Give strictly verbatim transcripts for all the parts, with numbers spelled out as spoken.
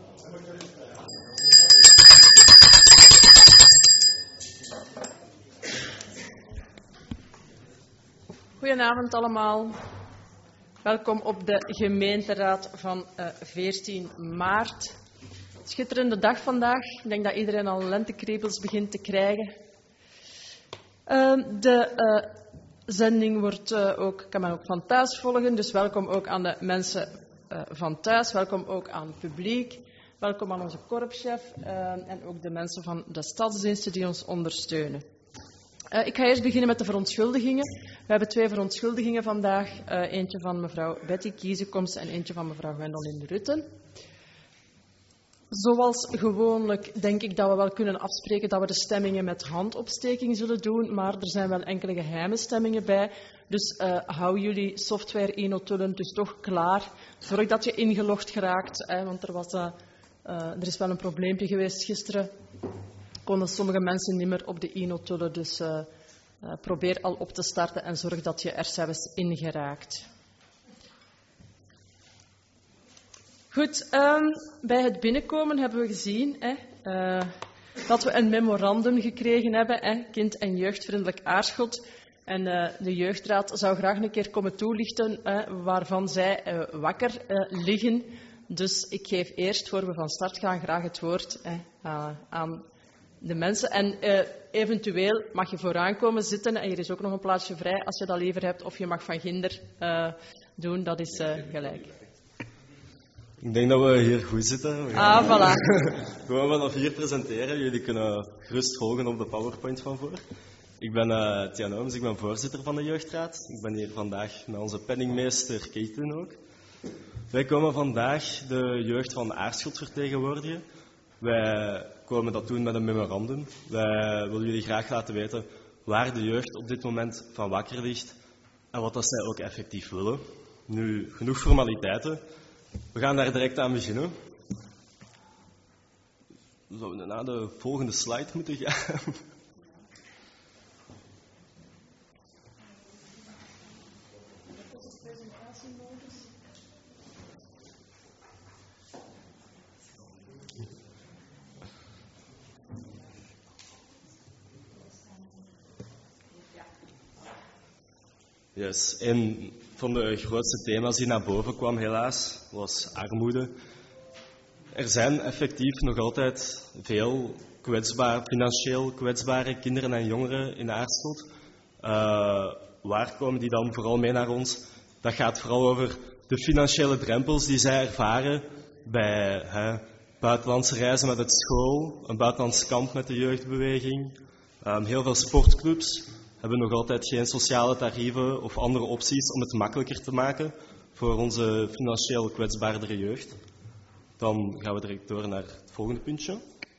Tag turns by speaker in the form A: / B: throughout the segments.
A: Goedenavond allemaal. Welkom op de gemeenteraad van uh, veertien maart. Schitterende dag vandaag. Ik denk dat iedereen al lentekriebels begint te krijgen. Uh, de uh, zending wordt, uh, ook, kan men ook van thuis volgen, dus welkom ook aan de mensen uh, van thuis. Welkom ook aan het publiek. Welkom aan onze korpschef uh, en ook de mensen van de stadsdiensten die ons ondersteunen. Uh, ik ga eerst beginnen met de verontschuldigingen. We hebben twee verontschuldigingen vandaag. Uh, eentje van mevrouw Betty Kiezenkomst en eentje van mevrouw Gwendoline Rutten. Zoals gewoonlijk denk ik dat we wel kunnen afspreken dat we de stemmingen met handopsteking zullen doen, maar er zijn wel enkele geheime stemmingen bij. Dus uh, hou jullie software e-notulen dus toch klaar. Zorg dat je ingelogd geraakt, hè, want er, was, uh, uh, er is wel een probleempje geweest gisteren. Konden sommige mensen niet meer op de e-notulen, dus uh, uh, probeer al op te starten en zorg dat je er zelfs in geraakt. Goed, um, bij het binnenkomen hebben we gezien hè, uh, dat we een memorandum gekregen hebben, hè, kind- en jeugdvriendelijk Aarschot. En uh, de jeugdraad zou graag een keer komen toelichten uh, waarvan zij uh, wakker uh, liggen. Dus ik geef eerst, voor we van start gaan, graag het woord hè, uh, aan de mensen. En uh, eventueel mag je vooraan komen zitten. En hier is ook nog een plaatsje vrij als je dat liever hebt. Of je mag van ginder uh, doen, dat is uh, gelijk.
B: Ik denk dat we hier goed zitten. We
A: gaan ah, voilà.
B: Gewoon vanaf hier presenteren. Jullie kunnen gerust volgen op de PowerPoint van voor. Ik ben uh, Tian Ooms, ik ben voorzitter van de jeugdraad. Ik ben hier vandaag met onze penningmeester Caitlin ook. Wij komen vandaag de jeugd van Aarschot vertegenwoordigen. Wij komen dat doen met een memorandum. Wij willen jullie graag laten weten waar de jeugd op dit moment van wakker ligt en wat dat zij ook effectief willen. Nu, genoeg formaliteiten. We gaan daar direct aan beginnen. Zouden we naar de volgende slide moeten gaan? Yes. Een van de grootste thema's die naar boven kwam, helaas, was armoede. Er zijn effectief nog altijd veel kwetsbaar, financieel kwetsbare kinderen en jongeren in Aarschot. Uh, waar komen die dan vooral mee naar ons? Dat gaat vooral over de financiële drempels die zij ervaren bij hè, buitenlandse reizen met het school, een buitenlands kamp met de jeugdbeweging, um, heel veel sportclubs. Hebben nog altijd geen sociale tarieven of andere opties om het makkelijker te maken voor onze financieel kwetsbaardere jeugd. Dan gaan we direct door naar het volgende puntje.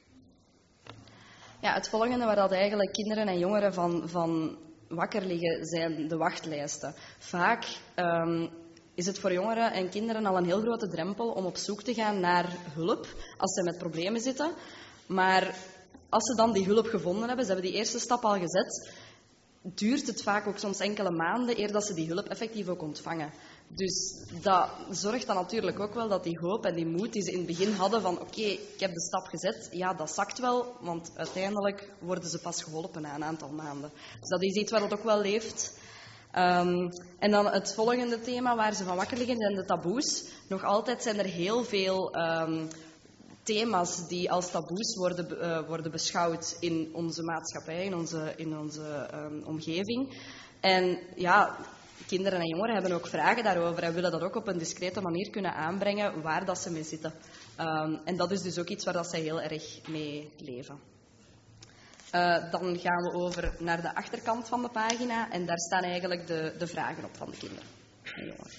C: Ja, het volgende waar dat eigenlijk kinderen en jongeren van, van wakker liggen, zijn de wachtlijsten. Vaak um, is het voor jongeren en kinderen al een heel grote drempel om op zoek te gaan naar hulp als ze met problemen zitten. Maar als ze dan die hulp gevonden hebben, ze hebben die eerste stap al gezet, duurt het vaak ook soms enkele maanden eer dat ze die hulp effectief ook ontvangen. Dus dat zorgt dan natuurlijk ook wel dat die hoop en die moed die ze in het begin hadden van oké, okay, ik heb de stap gezet, ja, dat zakt wel, want uiteindelijk worden ze pas geholpen na een aantal maanden. Dus dat is iets waar dat ook wel leeft. Um, en dan het volgende thema waar ze van wakker liggen zijn de taboes. Nog altijd zijn er heel veel um, thema's die als taboes worden, uh, worden beschouwd in onze maatschappij, in onze, in onze um, omgeving. En ja, kinderen en jongeren hebben ook vragen daarover en willen dat ook op een discrete manier kunnen aanbrengen waar dat ze mee zitten. Um, en dat is dus ook iets waar dat zij heel erg mee leven. Uh, dan gaan we over naar de achterkant van de pagina en daar staan eigenlijk de, de vragen op van de kinderen en jongeren.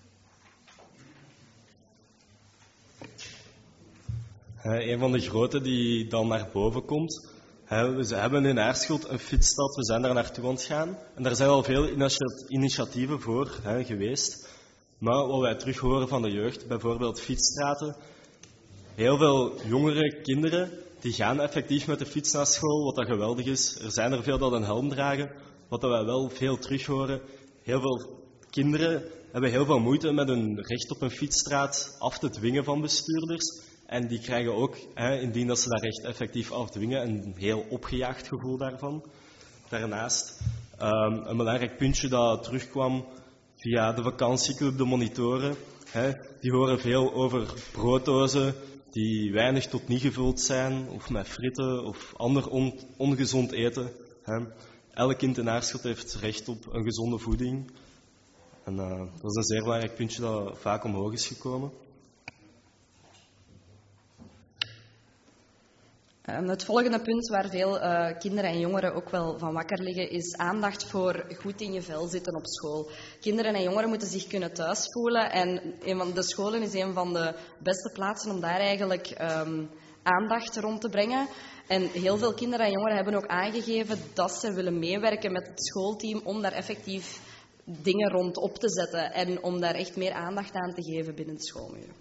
B: Uh, een van de grote die dan naar boven komt. Uh, we hebben in Aarschot een fietsstad, we zijn daar naartoe aan het gaan. En daar zijn al veel initiatieven voor uh, geweest. Maar wat wij terug horen van de jeugd, bijvoorbeeld fietsstraten. Heel veel jongere kinderen die gaan effectief met de fiets naar school, wat dat geweldig is. Er zijn er veel dat een helm dragen, wat dat wij wel veel terug horen. Heel veel kinderen hebben heel veel moeite met hun recht op een fietsstraat af te dwingen van bestuurders. En die krijgen ook, hè, indien dat ze daar echt effectief afdwingen, een heel opgejaagd gevoel daarvan. Daarnaast, um, een belangrijk puntje dat terugkwam via de vakantieclub, de monitoren, hè, die horen veel over brooddozen die weinig tot niet gevuld zijn, of met fritten of ander on, ongezond eten. Hè. Elk kind in Aarschot heeft recht op een gezonde voeding. En uh, dat is een zeer belangrijk puntje dat vaak omhoog is gekomen.
C: Um, het volgende punt waar veel uh, kinderen en jongeren ook wel van wakker liggen, is aandacht voor goed in je vel zitten op school. Kinderen en jongeren moeten zich kunnen thuis voelen en een van de scholen is een van de beste plaatsen om daar eigenlijk um, aandacht rond te brengen. En heel veel kinderen en jongeren hebben ook aangegeven dat ze willen meewerken met het schoolteam om daar effectief dingen rond op te zetten en om daar echt meer aandacht aan te geven binnen de schoolmuren.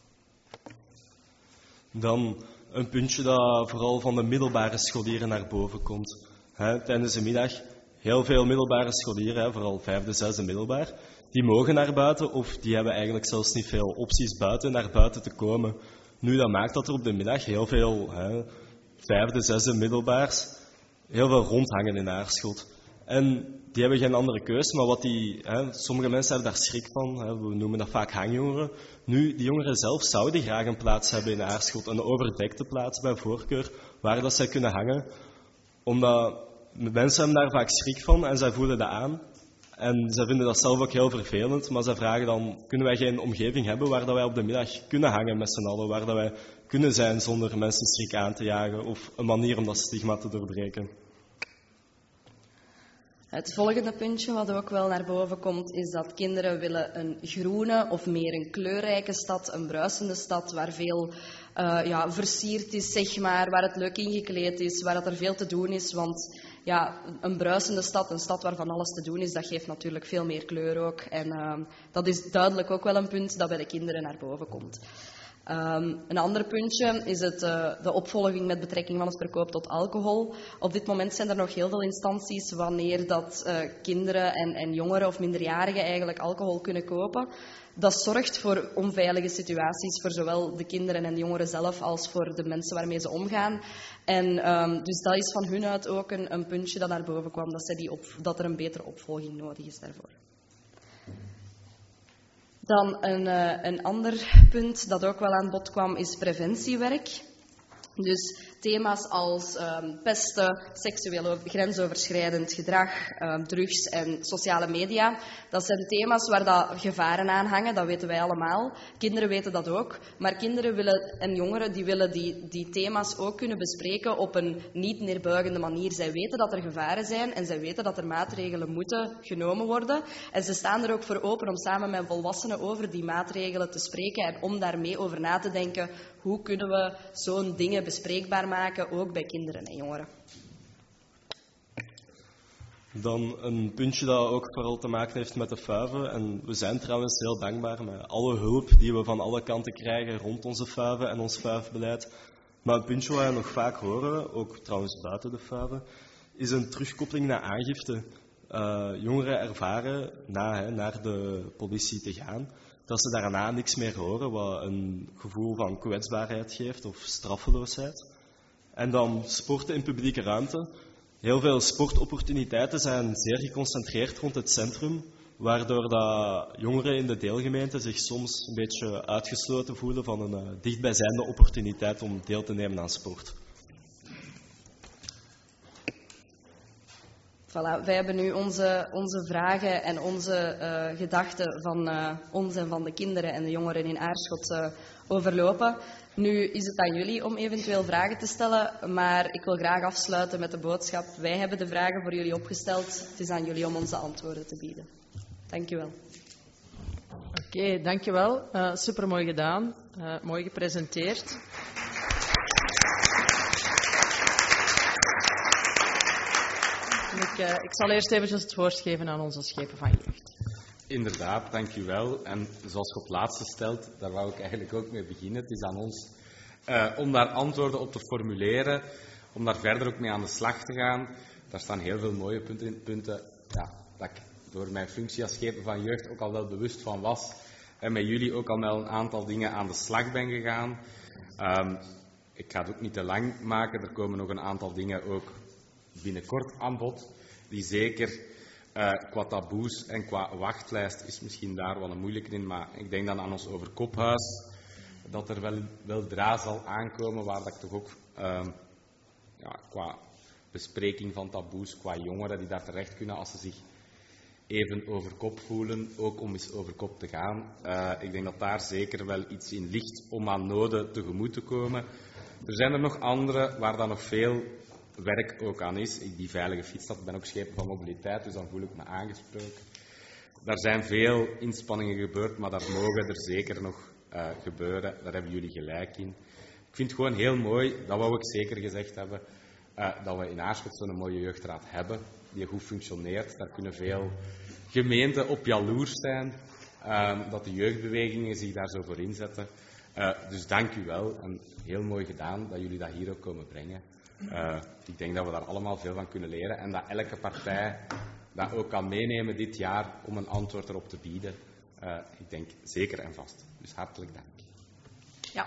B: Dan een puntje dat vooral van de middelbare scholieren naar boven komt. He, tijdens de middag, heel veel middelbare scholieren, he, vooral vijfde, zesde middelbaar, die mogen naar buiten of die hebben eigenlijk zelfs niet veel opties buiten naar buiten te komen. Nu, dat maakt dat er op de middag heel veel he, vijfde, zesde middelbaars heel veel rondhangen in Aarschot. En die hebben geen andere keus, maar wat die, hè, sommige mensen hebben daar schrik van, hè, we noemen dat vaak hangjongeren. Nu, die jongeren zelf zouden graag een plaats hebben in Aarschot, een overdekte plaats bij voorkeur, waar dat zij kunnen hangen. Omdat mensen hebben daar vaak schrik van en zij voelen dat aan. En zij vinden dat zelf ook heel vervelend, maar zij vragen dan, kunnen wij geen omgeving hebben waar dat wij op de middag kunnen hangen met z'n allen, waar dat wij kunnen zijn zonder mensen schrik aan te jagen of een manier om dat stigma te doorbreken.
C: Het volgende puntje wat ook wel naar boven komt, is dat kinderen willen een groene of meer een kleurrijke stad, een bruisende stad waar veel uh, ja, versierd is, zeg maar, waar het leuk ingekleed is, waar dat er veel te doen is. Want ja, een bruisende stad, een stad waarvan alles te doen is, dat geeft natuurlijk veel meer kleur ook. En uh, dat is duidelijk ook wel een punt dat bij de kinderen naar boven komt. Um, een ander puntje is het, uh, de opvolging met betrekking van het verkoop tot alcohol. Op dit moment zijn er nog heel veel instanties wanneer dat uh, kinderen en, en jongeren of minderjarigen eigenlijk alcohol kunnen kopen. Dat zorgt voor onveilige situaties voor zowel de kinderen en de jongeren zelf als voor de mensen waarmee ze omgaan. En um, dus dat is van hun uit ook een, een puntje dat naar boven kwam, dat, zij die op, dat er een betere opvolging nodig is daarvoor. Dan een, uh, een ander punt dat ook wel aan bod kwam, is preventiewerk. Dus thema's als um, pesten, seksueel grensoverschrijdend gedrag, um, drugs en sociale media. Dat zijn thema's waar dat gevaren aan hangen, dat weten wij allemaal. Kinderen weten dat ook. Maar kinderen willen, en jongeren die willen die, die thema's ook kunnen bespreken op een niet neerbuigende manier. Zij weten dat er gevaren zijn en zij weten dat er maatregelen moeten genomen worden. En ze staan er ook voor open om samen met volwassenen over die maatregelen te spreken en om daarmee over na te denken. Hoe kunnen we zo'n dingen bespreekbaar maken, ook bij kinderen en jongeren?
B: Dan een puntje dat ook vooral te maken heeft met de fuiven. En we zijn trouwens heel dankbaar met alle hulp die we van alle kanten krijgen rond onze fuiven en ons fuifbeleid. Maar een puntje wat we nog vaak horen, ook trouwens buiten de fuiven, is een terugkoppeling naar aangifte. Uh, jongeren ervaren, na hè, naar de politie te gaan, dat ze daarna niks meer horen, wat een gevoel van kwetsbaarheid geeft of straffeloosheid. En dan sporten in publieke ruimte. Heel veel sportopportuniteiten zijn zeer geconcentreerd rond het centrum, waardoor dat jongeren in de deelgemeente zich soms een beetje uitgesloten voelen van een uh, dichtbijzijnde opportuniteit om deel te nemen aan sport.
C: Voilà, wij hebben nu onze, onze vragen en onze uh, gedachten van uh, ons en van de kinderen en de jongeren in Aarschot uh, overlopen. Nu is het aan jullie om eventueel vragen te stellen, maar ik wil graag afsluiten met de boodschap. Wij hebben de vragen voor jullie opgesteld. Het is aan jullie om onze antwoorden te bieden. Dank je wel.
A: Oké, okay, dank je wel. Uh, supermooi gedaan. Uh, mooi gepresenteerd. Ik, uh, ik zal eerst eventjes het woord geven aan onze schepen van jeugd.
D: Inderdaad, dank u wel. En zoals je op het laatste stelt, daar wou ik eigenlijk ook mee beginnen. Het is aan ons uh, om daar antwoorden op te formuleren, om daar verder ook mee aan de slag te gaan. Daar staan heel veel mooie punten in. Punten ja, dat ik door mijn functie als schepen van jeugd ook al wel bewust van was. En met jullie ook al met een aantal dingen aan de slag ben gegaan. Um, ik ga het ook niet te lang maken. Er komen nog een aantal dingen ook binnenkort aan bod, die zeker uh, qua taboes en qua wachtlijst is misschien daar wel een moeilijker in, maar ik denk dan aan ons overkophuis, dat er wel, wel dra zal aankomen, waar dat ik toch ook um, ja, qua bespreking van taboes, qua jongeren die daar terecht kunnen als ze zich even over kop voelen, ook om eens over kop te gaan. Uh, ik denk dat daar zeker wel iets in ligt om aan noden tegemoet te komen. Er zijn er nog andere waar dan nog veel werk ook aan is. Ik die veilige fietsstad, ik ben ook schepen van mobiliteit, dus dan voel ik me aangesproken. Daar zijn veel inspanningen gebeurd, maar daar mogen er zeker nog uh, gebeuren. Daar hebben jullie gelijk in. Ik vind het gewoon heel mooi, dat wou ik zeker gezegd hebben, uh, dat we in Aarschot zo'n mooie jeugdraad hebben, die goed functioneert. Daar kunnen veel gemeenten op jaloers zijn, uh, dat de jeugdbewegingen zich daar zo voor inzetten. Uh, dus dank u wel en heel mooi gedaan dat jullie dat hier ook komen brengen. Uh, ik denk dat we daar allemaal veel van kunnen leren en dat elke partij dat ook kan meenemen dit jaar om een antwoord erop te bieden. Uh, ik denk zeker en vast. Dus hartelijk dank.
A: Ja.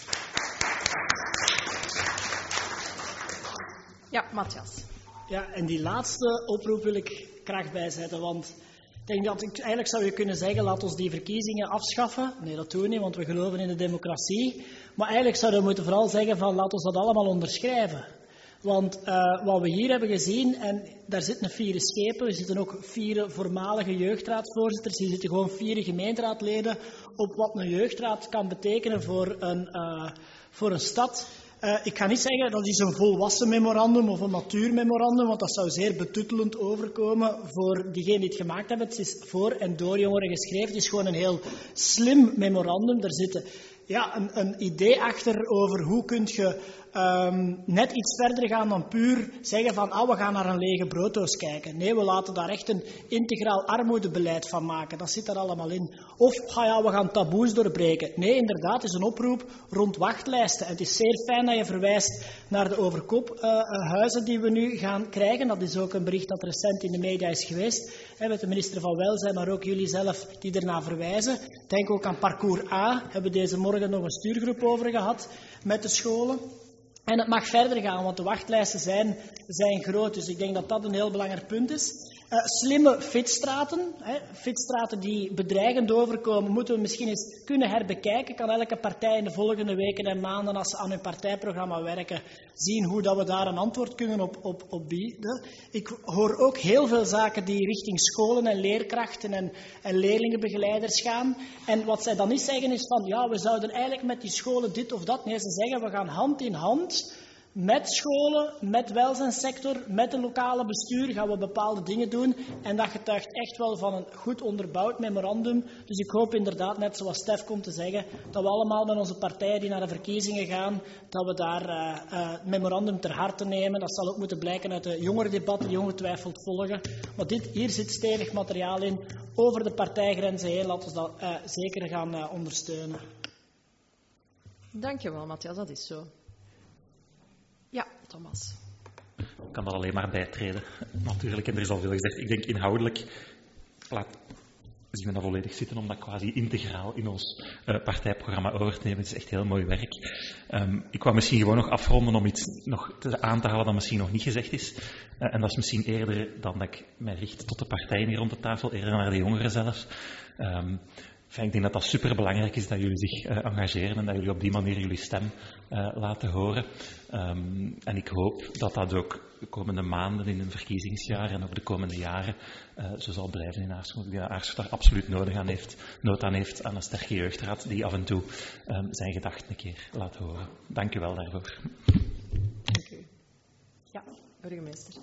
A: Ja, Matthias.
E: Ja, en die laatste oproep wil ik graag bijzetten, want ik denk dat ik, eigenlijk zou je kunnen zeggen, laat ons die verkiezingen afschaffen. Nee, dat doen we niet, want we geloven in de democratie. Maar eigenlijk zouden we moeten vooral zeggen van, laat ons dat allemaal onderschrijven. Want uh, wat we hier hebben gezien, en daar zitten vier schepen, er zitten ook vier voormalige jeugdraadvoorzitters, hier zitten gewoon vier gemeenteraadleden op wat een jeugdraad kan betekenen voor een, uh, voor een stad. Uh, ik ga niet zeggen dat is een volwassen memorandum of een matuur memorandum, want dat zou zeer betuttelend overkomen voor diegenen die het gemaakt hebben. Het is voor en door jongeren geschreven. Het is gewoon een heel slim memorandum. Er zitten ja, een, een idee achter over hoe kun je um, net iets verder gaan dan puur zeggen van ah, we gaan naar een lege brooddoos kijken. Nee, we laten daar echt een integraal armoedebeleid van maken. Dat zit er allemaal in. Of ah ja, we gaan taboes doorbreken. Nee, inderdaad, het is een oproep rond wachtlijsten. En het is zeer fijn dat je verwijst naar de overkoophuizen uh, die we nu gaan krijgen. Dat is ook een bericht dat recent in de media is geweest. Hè, met de minister van Welzijn, maar ook jullie zelf die ernaar verwijzen. Denk ook aan Parcours A. We hebben deze morgen nog een stuurgroep over gehad met de scholen. En het mag verder gaan, want de wachtlijsten zijn, zijn groot. Dus ik denk dat dat een heel belangrijk punt is. Uh, slimme fietsstraten, hè, fietsstraten die bedreigend overkomen, moeten we misschien eens kunnen herbekijken. Kan elke partij in de volgende weken en maanden, als ze aan hun partijprogramma werken, zien hoe dat we daar een antwoord kunnen op, op, op bieden. Ik hoor ook heel veel zaken die richting scholen en leerkrachten en, en leerlingenbegeleiders gaan. En wat zij dan niet zeggen is van, ja, we zouden eigenlijk met die scholen dit of dat. Nee, ze zeggen, we gaan hand in hand met scholen, met welzijnssector, met de lokale bestuur gaan we bepaalde dingen doen. En dat getuigt echt wel van een goed onderbouwd memorandum. Dus ik hoop inderdaad, net zoals Stef komt te zeggen, dat we allemaal met onze partijen die naar de verkiezingen gaan, dat we daar uh, uh, het memorandum ter harte nemen. Dat zal ook moeten blijken uit de jongerendebatten die ongetwijfeld volgen. Maar dit, hier zit stevig materiaal in. Over de partijgrenzen heen, laten we dat uh, zeker gaan uh, ondersteunen.
A: Dankjewel, Matthias, dat is zo. Ja, Thomas.
F: Ik kan dat alleen maar bijtreden. Natuurlijk, en er is al veel gezegd. Ik denk inhoudelijk, laat, zien we dat volledig zitten om dat quasi integraal in ons uh, partijprogramma over te nemen. Het is echt heel mooi werk. Um, ik wou misschien gewoon nog afronden om iets nog te, aan te halen dat misschien nog niet gezegd is. Uh, en dat is misschien eerder dan dat ik mij richt tot de partijen hier rond de tafel, eerder naar de jongeren zelf. Um, Enfin, ik denk dat dat superbelangrijk is dat jullie zich uh, engageren en dat jullie op die manier jullie stem uh, laten horen. Um, en ik hoop dat dat ook de komende maanden in een verkiezingsjaar en ook de komende jaren uh, zo zal blijven in Aarschot. Die Aarschot daar absoluut nodig aan heeft, nood aan heeft aan een sterke jeugdraad die af en toe um, zijn gedachten een keer laat horen. Dank u wel daarvoor.
A: Dank u. Ja, burgemeester.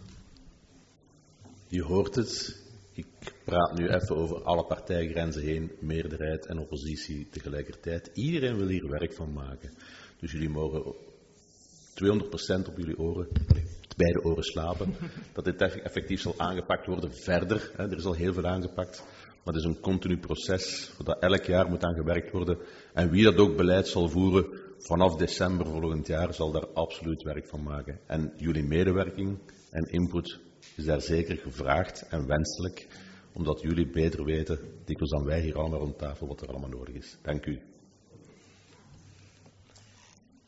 G: Je hoort het. Ik praat nu even over alle partijgrenzen heen, meerderheid en oppositie tegelijkertijd. Iedereen wil hier werk van maken. Dus jullie mogen tweehonderd procent op jullie oren, beide oren slapen. Dat dit effectief zal aangepakt worden verder. Hè. Er is al heel veel aangepakt. Maar het is een continu proces, dat elk jaar moet aan gewerkt worden. En wie dat ook beleid zal voeren, vanaf december volgend jaar zal daar absoluut werk van maken. En jullie medewerking en input is daar zeker gevraagd en wenselijk, omdat jullie beter weten, dikwijls dan wij hier allemaal rond tafel, wat er allemaal nodig is. Dank u.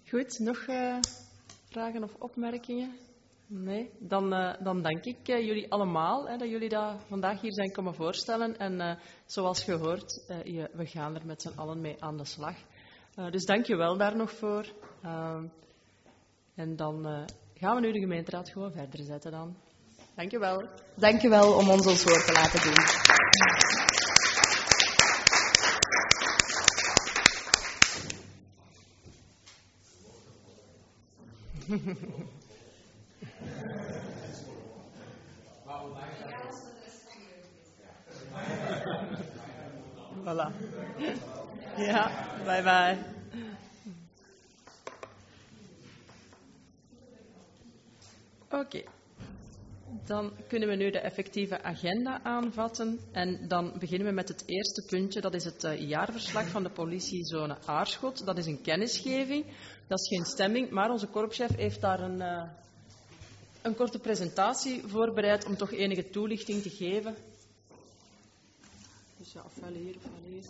A: Goed, nog uh, vragen of opmerkingen? Nee? Dan, uh, dan dank ik uh, jullie allemaal hè, dat jullie dat vandaag hier zijn komen voorstellen. En uh, zoals gehoord, uh, je, we gaan er met z'n allen mee aan de slag. Uh, dus dank je wel daar nog voor. Uh, en dan uh, gaan we nu de gemeenteraad gewoon verder zetten dan. Dank je wel.
C: Dank je wel om ons ons woord te laten doen.
A: Voilà. Ja, bye bye. Oké. Okay. Dan kunnen we nu de effectieve agenda aanvatten en dan beginnen we met het eerste puntje. Dat is het uh, jaarverslag van de politiezone Aarschot. Dat is een kennisgeving. Dat is geen stemming, maar onze korpschef heeft daar een, uh, een korte presentatie voorbereid om toch enige toelichting te geven. Dus ja, ofwel hier, ofwel hier.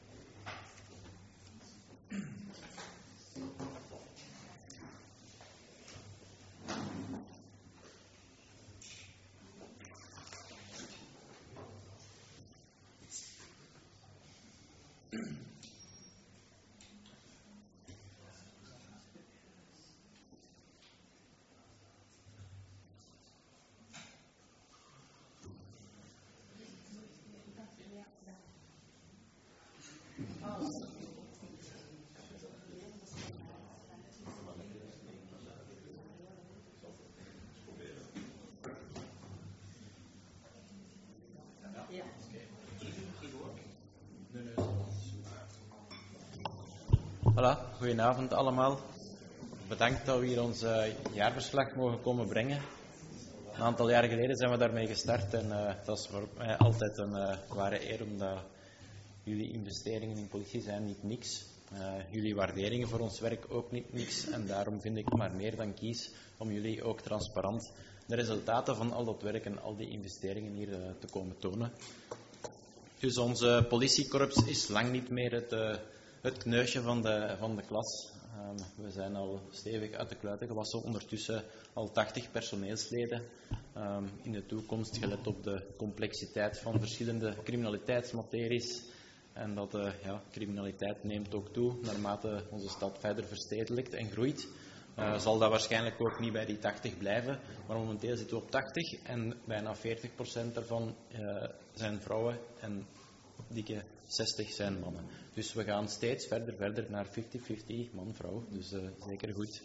H: Voilà, goedenavond allemaal. Bedankt dat we hier ons uh, jaarverslag mogen komen brengen. Een aantal jaar geleden zijn we daarmee gestart en uh, dat is voor mij altijd een uh, ware eer, omdat jullie investeringen in politie zijn niet niks. Uh, jullie waarderingen voor ons werk ook niet niks en daarom vind ik maar meer dan kies om jullie ook transparant de resultaten van al dat werk en al die investeringen hier uh, te komen tonen. Dus onze politiekorps is lang niet meer het... Uh, Het kneusje van de, van de klas. Um, we zijn al stevig uit de kluiten gewassen, ondertussen al tachtig personeelsleden. Um, in de toekomst, gelet op de complexiteit van verschillende criminaliteitsmateries. En dat de ja, criminaliteit neemt ook toe naarmate onze stad verder verstedelijkt en groeit. Uh, zal dat waarschijnlijk ook niet bij die tachtig blijven, maar momenteel zitten we op tachtig en bijna veertig procent daarvan uh, zijn vrouwen en dikke zestig zijn mannen. Dus we gaan steeds verder, verder naar vijftig vijftig man-vrouw, dus uh, zeker goed.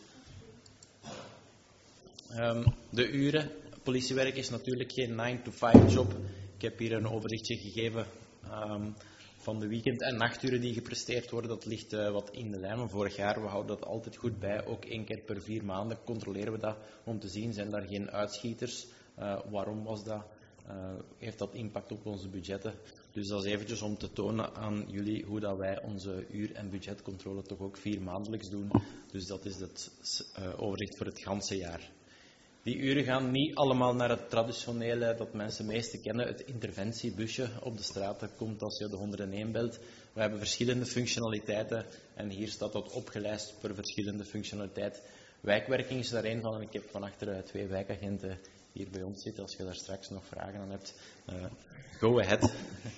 H: Um, de uren, politiewerk is natuurlijk geen nine to five job. Ik heb hier een overzichtje gegeven um, van de weekend- en nachturen die gepresteerd worden. Dat ligt uh, wat in de lijn van vorig jaar. We houden dat altijd goed bij. Ook één keer per vier maanden controleren we dat om te zien, zijn daar geen uitschieters? Uh, waarom was dat? Uh, heeft dat impact op onze budgetten? Dus dat is eventjes om te tonen aan jullie hoe dat wij onze uur- en budgetcontrole toch ook vier maandelijks doen. Dus dat is het uh, overzicht voor het ganse jaar. Die uren gaan niet allemaal naar het traditionele dat mensen meeste kennen, het interventiebusje op de straat. Dat komt als je de honderdéén belt. We hebben verschillende functionaliteiten en hier staat dat opgelijst per verschillende functionaliteit. Wijkwerking is daar één van en ik heb van achteren twee wijkagenten hier bij ons zitten. Als je daar straks nog vragen aan hebt, uh, go ahead.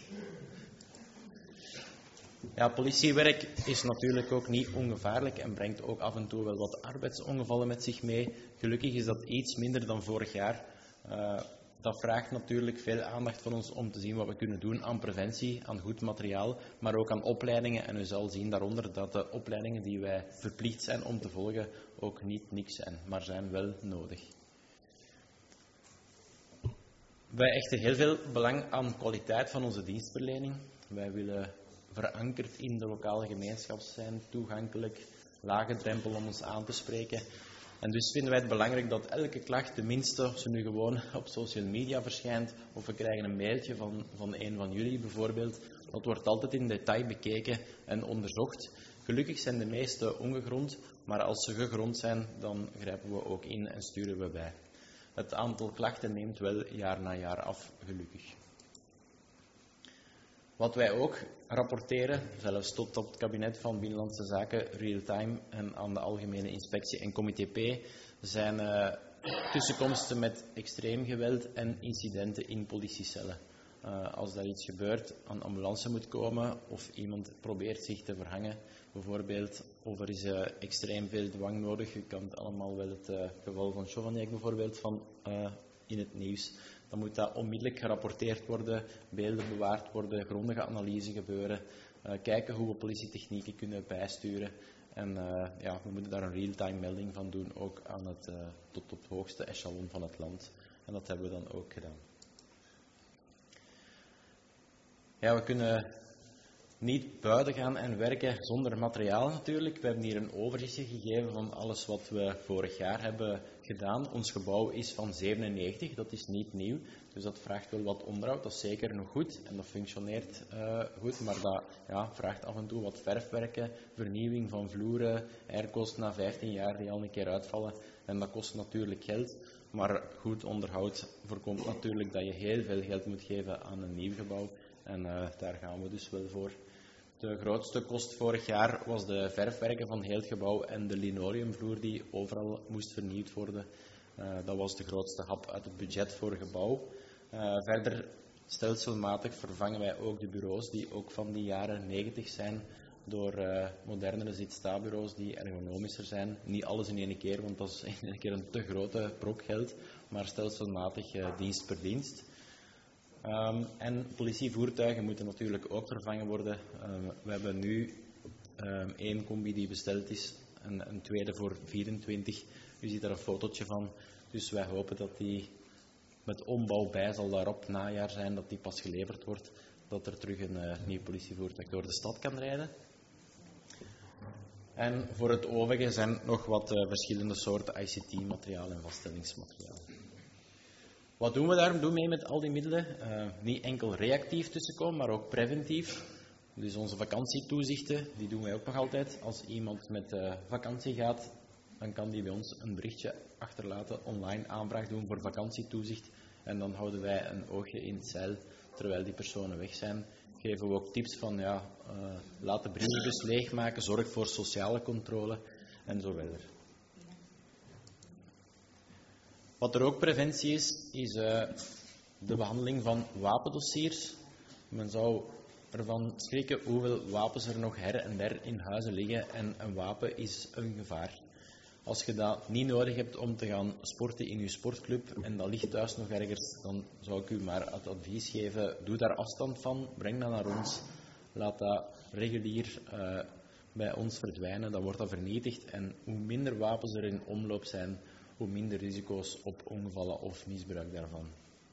H: Ja, politiewerk is natuurlijk ook niet ongevaarlijk en brengt ook af en toe wel wat arbeidsongevallen met zich mee. Gelukkig is dat iets minder dan vorig jaar. Uh, dat vraagt natuurlijk veel aandacht van ons om te zien wat we kunnen doen aan preventie, aan goed materiaal, maar ook aan opleidingen. En u zal zien daaronder dat de opleidingen die wij verplicht zijn om te volgen ook niet niks zijn, maar zijn wel nodig. Wij hechten heel veel belang aan kwaliteit van onze dienstverlening. Wij willen verankerd in de lokale gemeenschap zijn, toegankelijk, lage drempel om ons aan te spreken. En dus vinden wij het belangrijk dat elke klacht, tenminste, of ze nu gewoon op social media verschijnt, of we krijgen een mailtje van, van een van jullie bijvoorbeeld, dat wordt altijd in detail bekeken en onderzocht. Gelukkig zijn de meeste ongegrond, maar als ze gegrond zijn, dan grijpen we ook in en sturen we bij. Het aantal klachten neemt wel jaar na jaar af, gelukkig. Wat wij ook rapporteren, zelfs tot op het kabinet van Binnenlandse Zaken, real-time en aan de Algemene Inspectie en Comité P, zijn uh, tussenkomsten met extreem geweld en incidenten in politiecellen. Uh, als daar iets gebeurt, een ambulance moet komen of iemand probeert zich te verhangen, bijvoorbeeld, of er is uh, extreem veel dwang nodig. Je kan het allemaal wel het uh, geval van Chovanec bijvoorbeeld van uh, in het nieuws. Dan moet dat onmiddellijk gerapporteerd worden, beelden bewaard worden, grondige analyse gebeuren, uh, kijken hoe we politietechnieken kunnen bijsturen. En uh, ja, we moeten daar een real-time melding van doen, ook aan het, uh, tot op het hoogste echelon van het land. En dat hebben we dan ook gedaan. Ja, we kunnen niet buiten gaan en werken zonder materiaal natuurlijk. We hebben hier een overzichtje gegeven van alles wat we vorig jaar hebben gedaan. Ons gebouw is van zevenennegentig, dat is niet nieuw. Dus dat vraagt wel wat onderhoud. Dat is zeker nog goed en dat functioneert uh, goed. Maar dat ja, vraagt af en toe wat verfwerken, vernieuwing van vloeren, airco's na vijftien jaar die al een keer uitvallen. En dat kost natuurlijk geld. Maar goed onderhoud voorkomt natuurlijk dat je heel veel geld moet geven aan een nieuw gebouw. En uh, daar gaan we dus wel voor. De grootste kost vorig jaar was de verfwerken van heel het gebouw en de linoleumvloer die overal moest vernieuwd worden. Uh, dat was de grootste hap uit het budget voor het gebouw. Uh, verder stelselmatig vervangen wij ook de bureaus die ook van de jaren negentig zijn door uh, modernere zit-sta-bureaus die ergonomischer zijn. Niet alles in één keer, want dat is in één keer een te grote brok geld, maar stelselmatig uh, dienst per dienst. Um, en politievoertuigen moeten natuurlijk ook vervangen worden. Um, we hebben nu um, één combi die besteld is en een tweede voor vierentwintig. U ziet daar een fotootje van. Dus wij hopen dat die met ombouw bij zal daarop najaar zijn, dat die pas geleverd wordt, dat er terug een uh, nieuw politievoertuig door de stad kan rijden. En voor het overige zijn nog wat uh, verschillende soorten I C T-materiaal en vaststellingsmateriaal. Wat doen we daar? Doen mee met al die middelen? Uh, niet enkel reactief tussenkomen, maar ook preventief. Dus onze vakantietoezichten, die doen wij ook nog altijd. Als iemand met uh, vakantie gaat, dan kan die bij ons een berichtje achterlaten, online aanvraag doen voor vakantietoezicht. En dan houden wij een oogje in het zeil terwijl die personen weg zijn. Geven we ook tips van, ja, uh, laat de brievenbus leegmaken, zorg voor sociale controle en zo verder. Wat er ook preventie is, is uh, de behandeling van wapendossiers. Men zou ervan schrikken hoeveel wapens er nog her en der in huizen liggen en een wapen is een gevaar. Als je dat niet nodig hebt om te gaan sporten in je sportclub en dat ligt thuis nog ergens, dan zou ik u maar het advies geven, doe daar afstand van, breng dat naar ons, laat dat regulier uh, bij ons verdwijnen, dan wordt dat vernietigd en hoe minder wapens er in omloop zijn, hoe minder risico's op ongevallen of misbruik daarvan.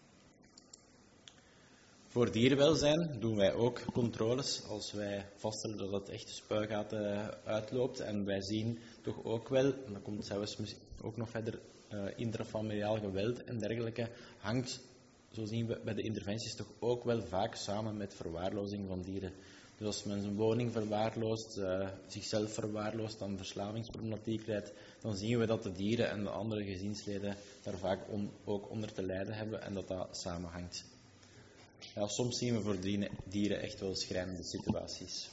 H: Voor dierenwelzijn doen wij ook controles als wij vaststellen dat het echt spuigaten uitloopt. En wij zien toch ook wel, en dat komt zelfs ook nog verder, uh, intrafamiliaal geweld en dergelijke, hangt, zo zien we bij de interventies, toch ook wel vaak samen met verwaarlozing van dieren. Dus als men zijn woning verwaarloost, uh, zichzelf verwaarloost, dan verslavingsproblematiek leidt, dan zien we dat de dieren en de andere gezinsleden daar vaak on, ook onder te lijden hebben en dat dat samenhangt. Ja, soms zien we voor dieren echt wel schrijnende situaties.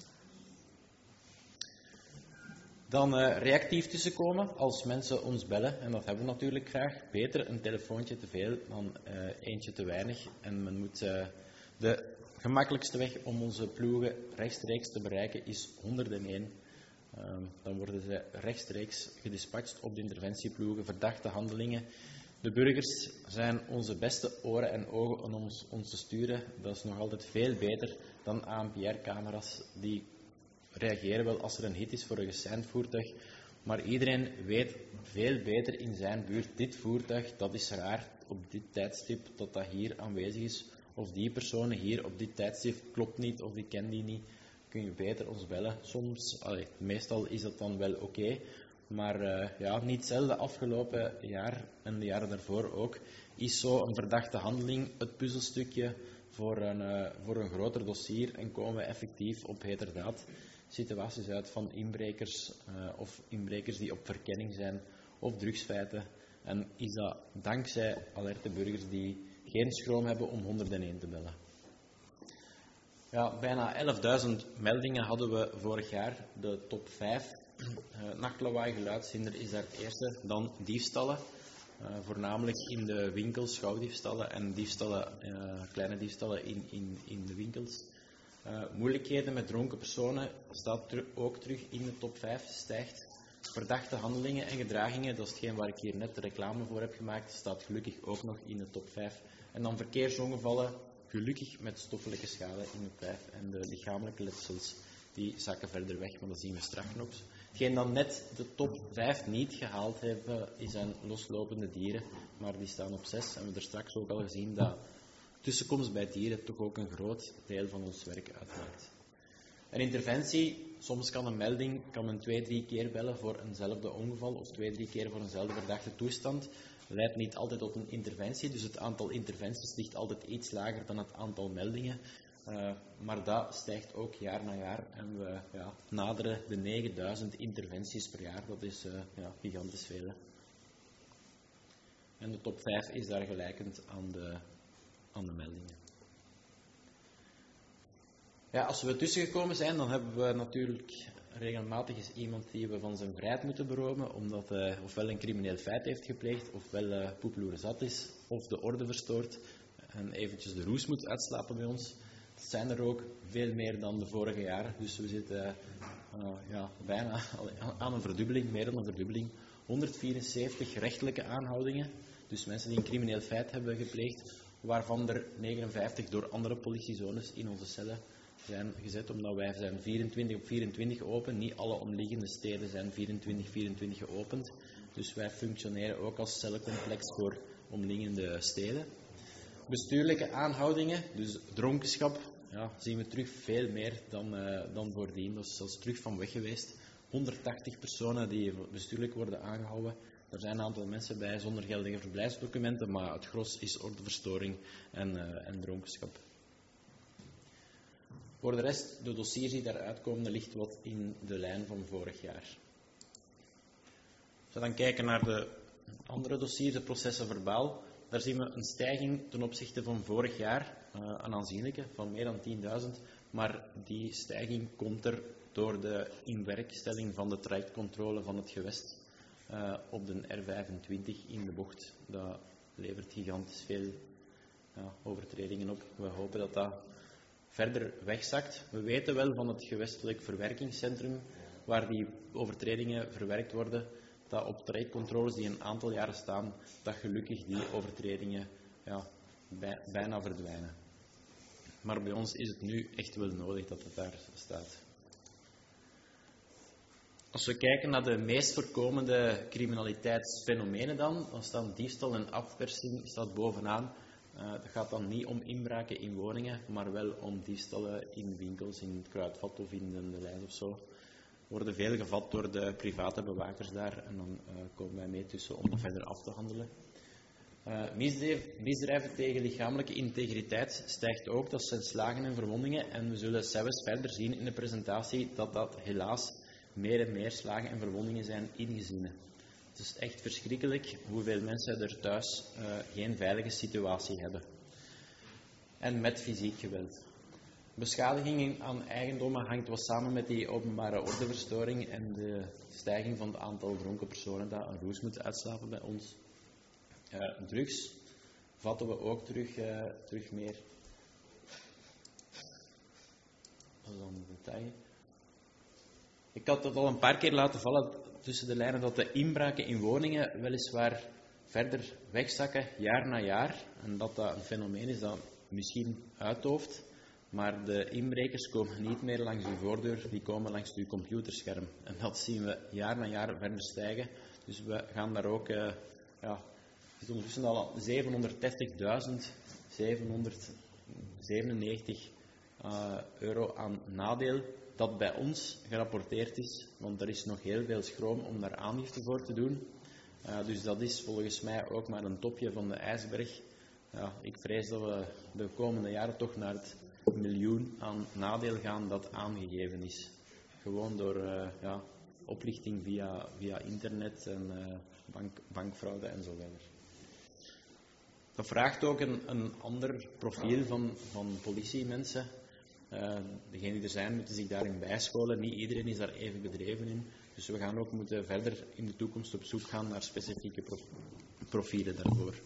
H: Dan uh, reactief tussenkomen als mensen ons bellen, en dat hebben we natuurlijk graag. Beter een telefoontje te veel dan uh, eentje te weinig. En men moet uh, de gemakkelijkste weg om onze ploegen rechtstreeks te bereiken is honderdéén. Uh, dan worden ze rechtstreeks gedispatcht op de interventieploegen, verdachte handelingen. De burgers zijn onze beste oren en ogen om ons, ons te sturen. Dat is nog altijd veel beter dan A N P R-camera's. Die reageren wel als er een hit is voor een geseind voertuig. Maar iedereen weet veel beter in zijn buurt, dit voertuig, dat is raar op dit tijdstip dat dat hier aanwezig is. Of die personen hier op dit tijdstip klopt niet of ik ken die niet. Kun je beter ons bellen. Soms, allee, meestal is dat dan wel oké. Okay. Maar uh, ja, niet zelden afgelopen jaar en de jaren daarvoor ook, is zo een verdachte handeling het puzzelstukje voor een, uh, voor een groter dossier en komen we effectief op heterdaad situaties uit van inbrekers uh, of inbrekers die op verkenning zijn of drugsfeiten. En is dat dankzij alerte burgers die geen schroom hebben om honderdéén te bellen. Ja, bijna elfduizend meldingen hadden we vorig jaar. De top vijf. Uh, nachtlawaai, geluidshinder is daar het eerste. Dan diefstallen. Uh, voornamelijk in de winkels, schouwdiefstallen en diefstallen, uh, kleine diefstallen in, in, in de winkels. Uh, moeilijkheden met dronken personen staat ter, ook terug in de top vijf, stijgt. Verdachte handelingen en gedragingen, dat is hetgeen waar ik hier net de reclame voor heb gemaakt, staat gelukkig ook nog in de top vijf. En dan verkeersongevallen, gelukkig met stoffelijke schade in de vijf. En de lichamelijke letsels, die zakken verder weg, maar dat zien we straks nog. Hetgeen dan net de top vijf niet gehaald hebben, zijn loslopende dieren, maar die staan op zes. En we hebben er straks ook al gezien dat tussenkomst bij dieren toch ook een groot deel van ons werk uitmaakt. Een interventie, soms kan een melding, kan men twee, drie keer bellen voor eenzelfde ongeval of twee, drie keer voor eenzelfde verdachte toestand. Leidt niet altijd tot een interventie, dus het aantal interventies ligt altijd iets lager dan het aantal meldingen. Uh, maar dat stijgt ook jaar na jaar en we ja, naderen de negenduizend interventies per jaar. Dat is uh, ja, gigantisch veel. Hè. En de top vijf is daar gelijkend aan de, aan de meldingen. Ja, als we tussengekomen zijn, dan hebben we natuurlijk regelmatig eens iemand die we van zijn vrijheid moeten beroven, omdat hij ofwel een crimineel feit heeft gepleegd, ofwel uh, poeploeren zat is, of de orde verstoort en eventjes de roes moet uitslapen bij ons. Het zijn er ook veel meer dan de vorige jaren, dus we zitten uh, ja, bijna aan een verdubbeling, meer dan een verdubbeling. honderdvierenzeventig rechtelijke aanhoudingen, dus mensen die een crimineel feit hebben gepleegd, waarvan er negenenvijftig door andere politiezones in onze cellen zijn gezet, omdat wij zijn vierentwintig op vierentwintig open. Niet alle omliggende steden zijn vierentwintig op vierentwintig geopend. Dus wij functioneren ook als cellencomplex voor omliggende steden. Bestuurlijke aanhoudingen, dus dronkenschap, ja, zien we terug veel meer dan, uh, dan voordien. Dat is zelfs terug van weg geweest. honderdtachtig personen die bestuurlijk worden aangehouden. Er zijn een aantal mensen bij zonder geldige verblijfsdocumenten, maar het gros is ordeverstoring en, uh, en dronkenschap. Voor de rest, de dossiers die daaruit komen, ligt wat in de lijn van vorig jaar. Als we dan kijken naar de andere dossiers, de processen verbaal, daar zien we een stijging ten opzichte van vorig jaar, uh, een aanzienlijke, van meer dan tienduizend. Maar die stijging komt er door de inwerkstelling van de trajectcontrole van het gewest uh, op de R vijfentwintig in de bocht. Dat levert gigantisch veel ja, overtredingen op. We hopen dat dat verder wegzakt. We weten wel van het gewestelijk verwerkingscentrum, waar die overtredingen verwerkt worden, dat op trajectcontroles die een aantal jaren staan, dat gelukkig die overtredingen ja, bij, bijna verdwijnen. Maar bij ons is het nu echt wel nodig dat het daar staat. Als we kijken naar de meest voorkomende criminaliteitsfenomenen dan, dan staan diefstal en afpersing staat bovenaan. Uh, dat gaat dan niet om inbraken in woningen, maar wel om diefstallen in winkels, in het Kruidvat of in de, de Leijs of zo. Worden veel gevat door de private bewakers daar en dan uh, komen wij mee tussen om dat verder af te handelen. Uh, misdrijven, misdrijven tegen lichamelijke integriteit stijgt ook, dat zijn slagen en verwondingen. En we zullen zelfs verder zien in de presentatie dat dat helaas meer en meer slagen en verwondingen zijn ingezien. Het is echt verschrikkelijk hoeveel mensen er thuis uh, geen veilige situatie hebben. En met fysiek geweld. Beschadiging aan eigendommen hangt wat samen met die openbare ordeverstoring en de stijging van het aantal dronken personen dat een roes moet uitslapen bij ons. Uh, drugs vatten we ook terug, uh, terug meer. Dat is dan een detail. Ik had het al een paar keer laten vallen tussen de lijnen dat de inbraken in woningen weliswaar verder wegzakken jaar na jaar. En dat dat een fenomeen is dat misschien uitdooft. Maar de inbrekers komen niet meer langs uw voordeur, die komen langs uw computerscherm. En dat zien we jaar na jaar verder stijgen. Dus we gaan daar ook, uh, ja, het is ondertussen al zevenhonderddertigduizend zevenhonderdzevenennegentig uh, euro aan nadeel dat bij ons gerapporteerd is, want er is nog heel veel schroom om daar aangifte voor te doen. Uh, dus dat is volgens mij ook maar een topje van de ijsberg. Ja, ik vrees dat we de komende jaren toch naar het miljoen aan nadeel gaan dat aangegeven is. Gewoon door uh, ja, oplichting via, via internet en uh, bank, bankfraude en zo verder. Dat vraagt ook een, een ander profiel van, van politiemensen. Uh, degenen die er zijn moeten zich daarin bijscholen. Niet iedereen is daar even bedreven in. Dus we gaan ook moeten verder in de toekomst op zoek gaan naar specifieke prof- profielen daarvoor.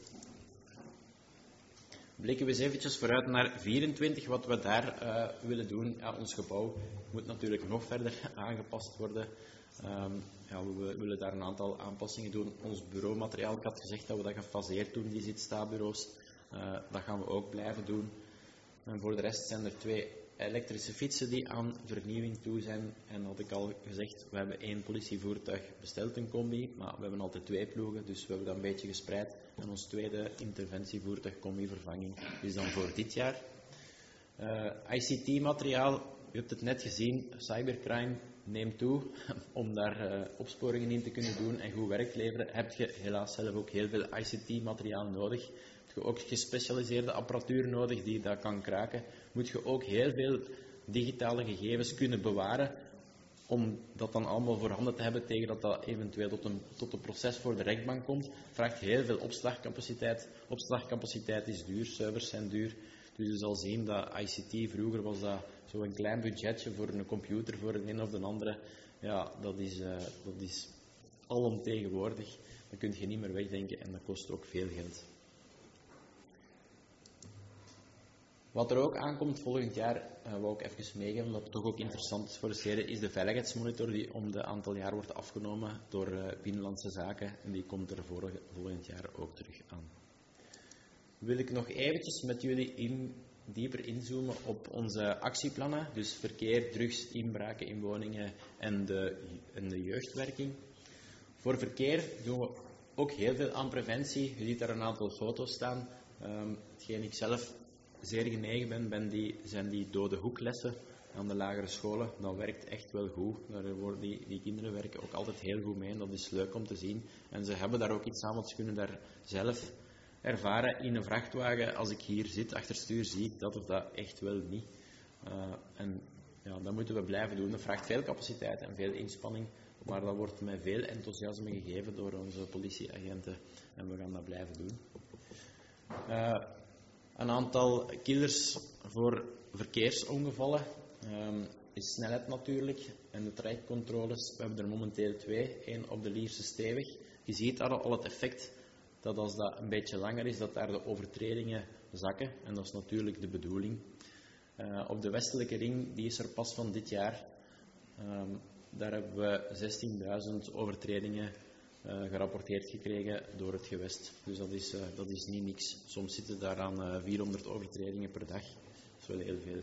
H: Blikken we eens eventjes vooruit naar vierentwintig, wat we daar uh, willen doen. Ja, ons gebouw moet natuurlijk nog verder aangepast worden. Um, ja, we willen daar een aantal aanpassingen doen. Ons bureaumateriaal, ik had gezegd dat we dat gefaseerd doen, die zitstabureaus. Uh, dat gaan we ook blijven doen. En voor de rest zijn er twee elektrische fietsen die aan vernieuwing toe zijn. En had ik al gezegd, we hebben één politievoertuig besteld, een combi, maar we hebben altijd twee ploegen, dus we hebben dat een beetje gespreid. En ons tweede interventievoertuig, combi-vervanging, is dan voor dit jaar. Uh, I C T-materiaal, u hebt het net gezien, cybercrime neemt toe. Om daar uh, opsporingen in te kunnen doen en goed werk te leveren, heb je helaas zelf ook heel veel I C T-materiaal nodig. Heb je ook gespecialiseerde apparatuur nodig die dat kan kraken. Moet je ook heel veel digitale gegevens kunnen bewaren, om dat dan allemaal voorhanden te hebben tegen dat dat eventueel tot een, tot een proces voor de rechtbank komt. Vraagt heel veel opslagcapaciteit. Opslagcapaciteit is duur, servers zijn duur. Dus je zal zien dat I C T, vroeger was dat zo'n klein budgetje voor een computer, voor de een of de andere. Ja, dat is, uh, dat is alomtegenwoordig. Dat kun je niet meer wegdenken en dat kost ook veel geld. Wat er ook aankomt volgend jaar, uh, wou ik even meegeven, omdat het toch ook interessant is voor de steden, is de veiligheidsmonitor die om de aantal jaar wordt afgenomen door uh, Binnenlandse Zaken. En die komt er vorige, volgend jaar ook terug aan. Wil ik nog eventjes met jullie in, dieper inzoomen op onze actieplannen. Dus verkeer, drugs, inbraken in woningen en de, en de jeugdwerking. Voor verkeer doen we ook heel veel aan preventie. Je ziet daar een aantal foto's staan. Um, hetgeen ik zelf zeer genegen ben, ben die, zijn die dode hoeklessen aan de lagere scholen. Dat werkt echt wel goed. Daar worden die, die kinderen werken ook altijd heel goed mee en dat is leuk om te zien. En ze hebben daar ook iets aan, want ze kunnen daar zelf ervaren in een vrachtwagen. Als ik hier zit achter stuur, zie ik dat of dat echt wel niet. Uh, en ja, dat moeten we blijven doen. Dat vraagt veel capaciteit en veel inspanning, maar dat wordt met veel enthousiasme gegeven door onze politieagenten en we gaan dat blijven doen. Uh, Een aantal killers voor verkeersongevallen um, is snelheid natuurlijk en de trajectcontroles. We hebben er momenteel twee. Eén op de Lierse Steenweg. Je ziet daar al het effect dat als dat een beetje langer is, dat daar de overtredingen zakken. En dat is natuurlijk de bedoeling. Uh, op de Westelijke Ring, die is er pas van dit jaar. Um, daar hebben we zestienduizend overtredingen Uh, gerapporteerd gekregen door het gewest. Dus dat is, uh, dat is niet niks. Soms zitten daar aan uh, vierhonderd overtredingen per dag. Dat is wel heel veel.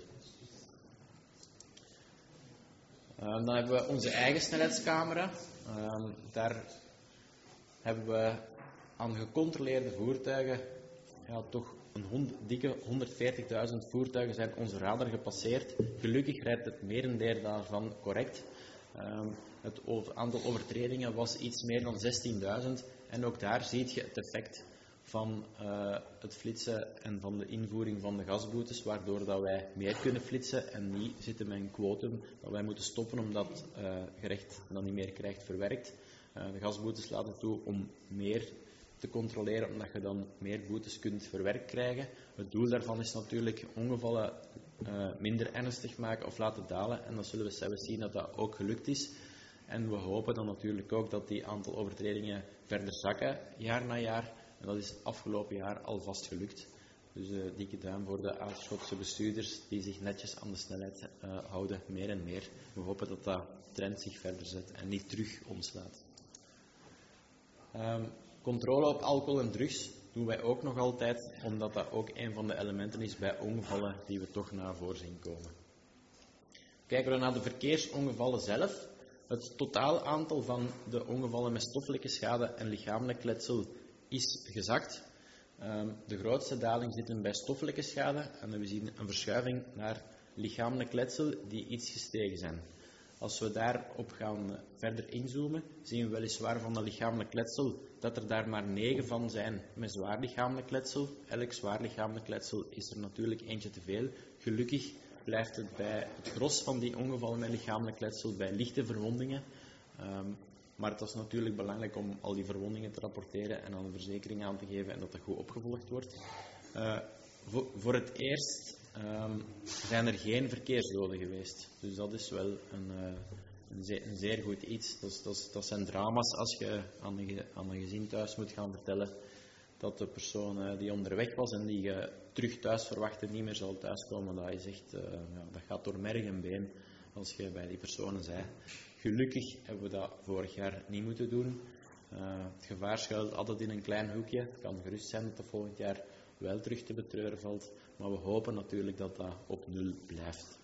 H: Uh, dan hebben we onze eigen snelheidscamera. Uh, daar hebben we aan gecontroleerde voertuigen, ja, toch een hond, dikke honderdveertigduizend voertuigen zijn onze radar gepasseerd. Gelukkig rijdt het merendeel daarvan correct. Uh, Het aantal overtredingen was iets meer dan zestienduizend en ook daar zie je het effect van uh, het flitsen en van de invoering van de gasboetes, waardoor dat wij meer kunnen flitsen en niet zitten met een quotum dat wij moeten stoppen omdat uh, gerecht dat niet meer krijgt verwerkt. Uh, de gasboetes laten toe om meer te controleren, omdat je dan meer boetes kunt verwerkt krijgen. Het doel daarvan is natuurlijk ongevallen uh, minder ernstig maken of laten dalen en dan zullen we zelf zien dat dat ook gelukt is. En we hopen dan natuurlijk ook dat die aantal overtredingen verder zakken, jaar na jaar. En dat is afgelopen jaar alvast gelukt. Dus uh, dikke duim voor de Aarschotse bestuurders die zich netjes aan de snelheid uh, houden, meer en meer. We hopen dat dat trend zich verder zet en niet terug omslaat. Um, controle op alcohol en drugs doen wij ook nog altijd, omdat dat ook een van de elementen is bij ongevallen die we toch naar voren zien komen. Kijken we naar de verkeersongevallen zelf. Het totaal aantal van de ongevallen met stoffelijke schade en lichamelijk letsel is gezakt. Um, de grootste daling zit hem bij stoffelijke schade en we zien een verschuiving naar lichamelijk letsel die iets gestegen zijn. Als we daarop gaan verder inzoomen, zien we weliswaar van de lichamelijk letsel dat er daar maar negen van zijn met zwaar lichamelijk letsel. Elk zwaar lichamelijk letsel is er natuurlijk eentje te veel. Gelukkig blijft het bij het gros van die ongevallen met lichamelijk letsel bij lichte verwondingen. Um, maar het is natuurlijk belangrijk om al die verwondingen te rapporteren en aan de verzekering aan te geven en dat dat goed opgevolgd wordt. Uh, voor, voor het eerst um, zijn er geen verkeersdoden geweest. Dus dat is wel een, uh, een, zeer, een zeer goed iets. Dat, is, dat, is, dat zijn drama's als je aan een, aan een gezin thuis moet gaan vertellen dat de persoon uh, die onderweg was en die je terug thuis verwachtte niet meer zal thuiskomen. Dat is echt, uh, ja, dat gaat door merg en been als je bij die personen bent. Gelukkig hebben we dat vorig jaar niet moeten doen. Uh, het gevaar schuilt altijd in een klein hoekje. Het kan gerust zijn dat het volgend jaar wel terug te betreuren valt, maar we hopen natuurlijk dat dat op nul blijft.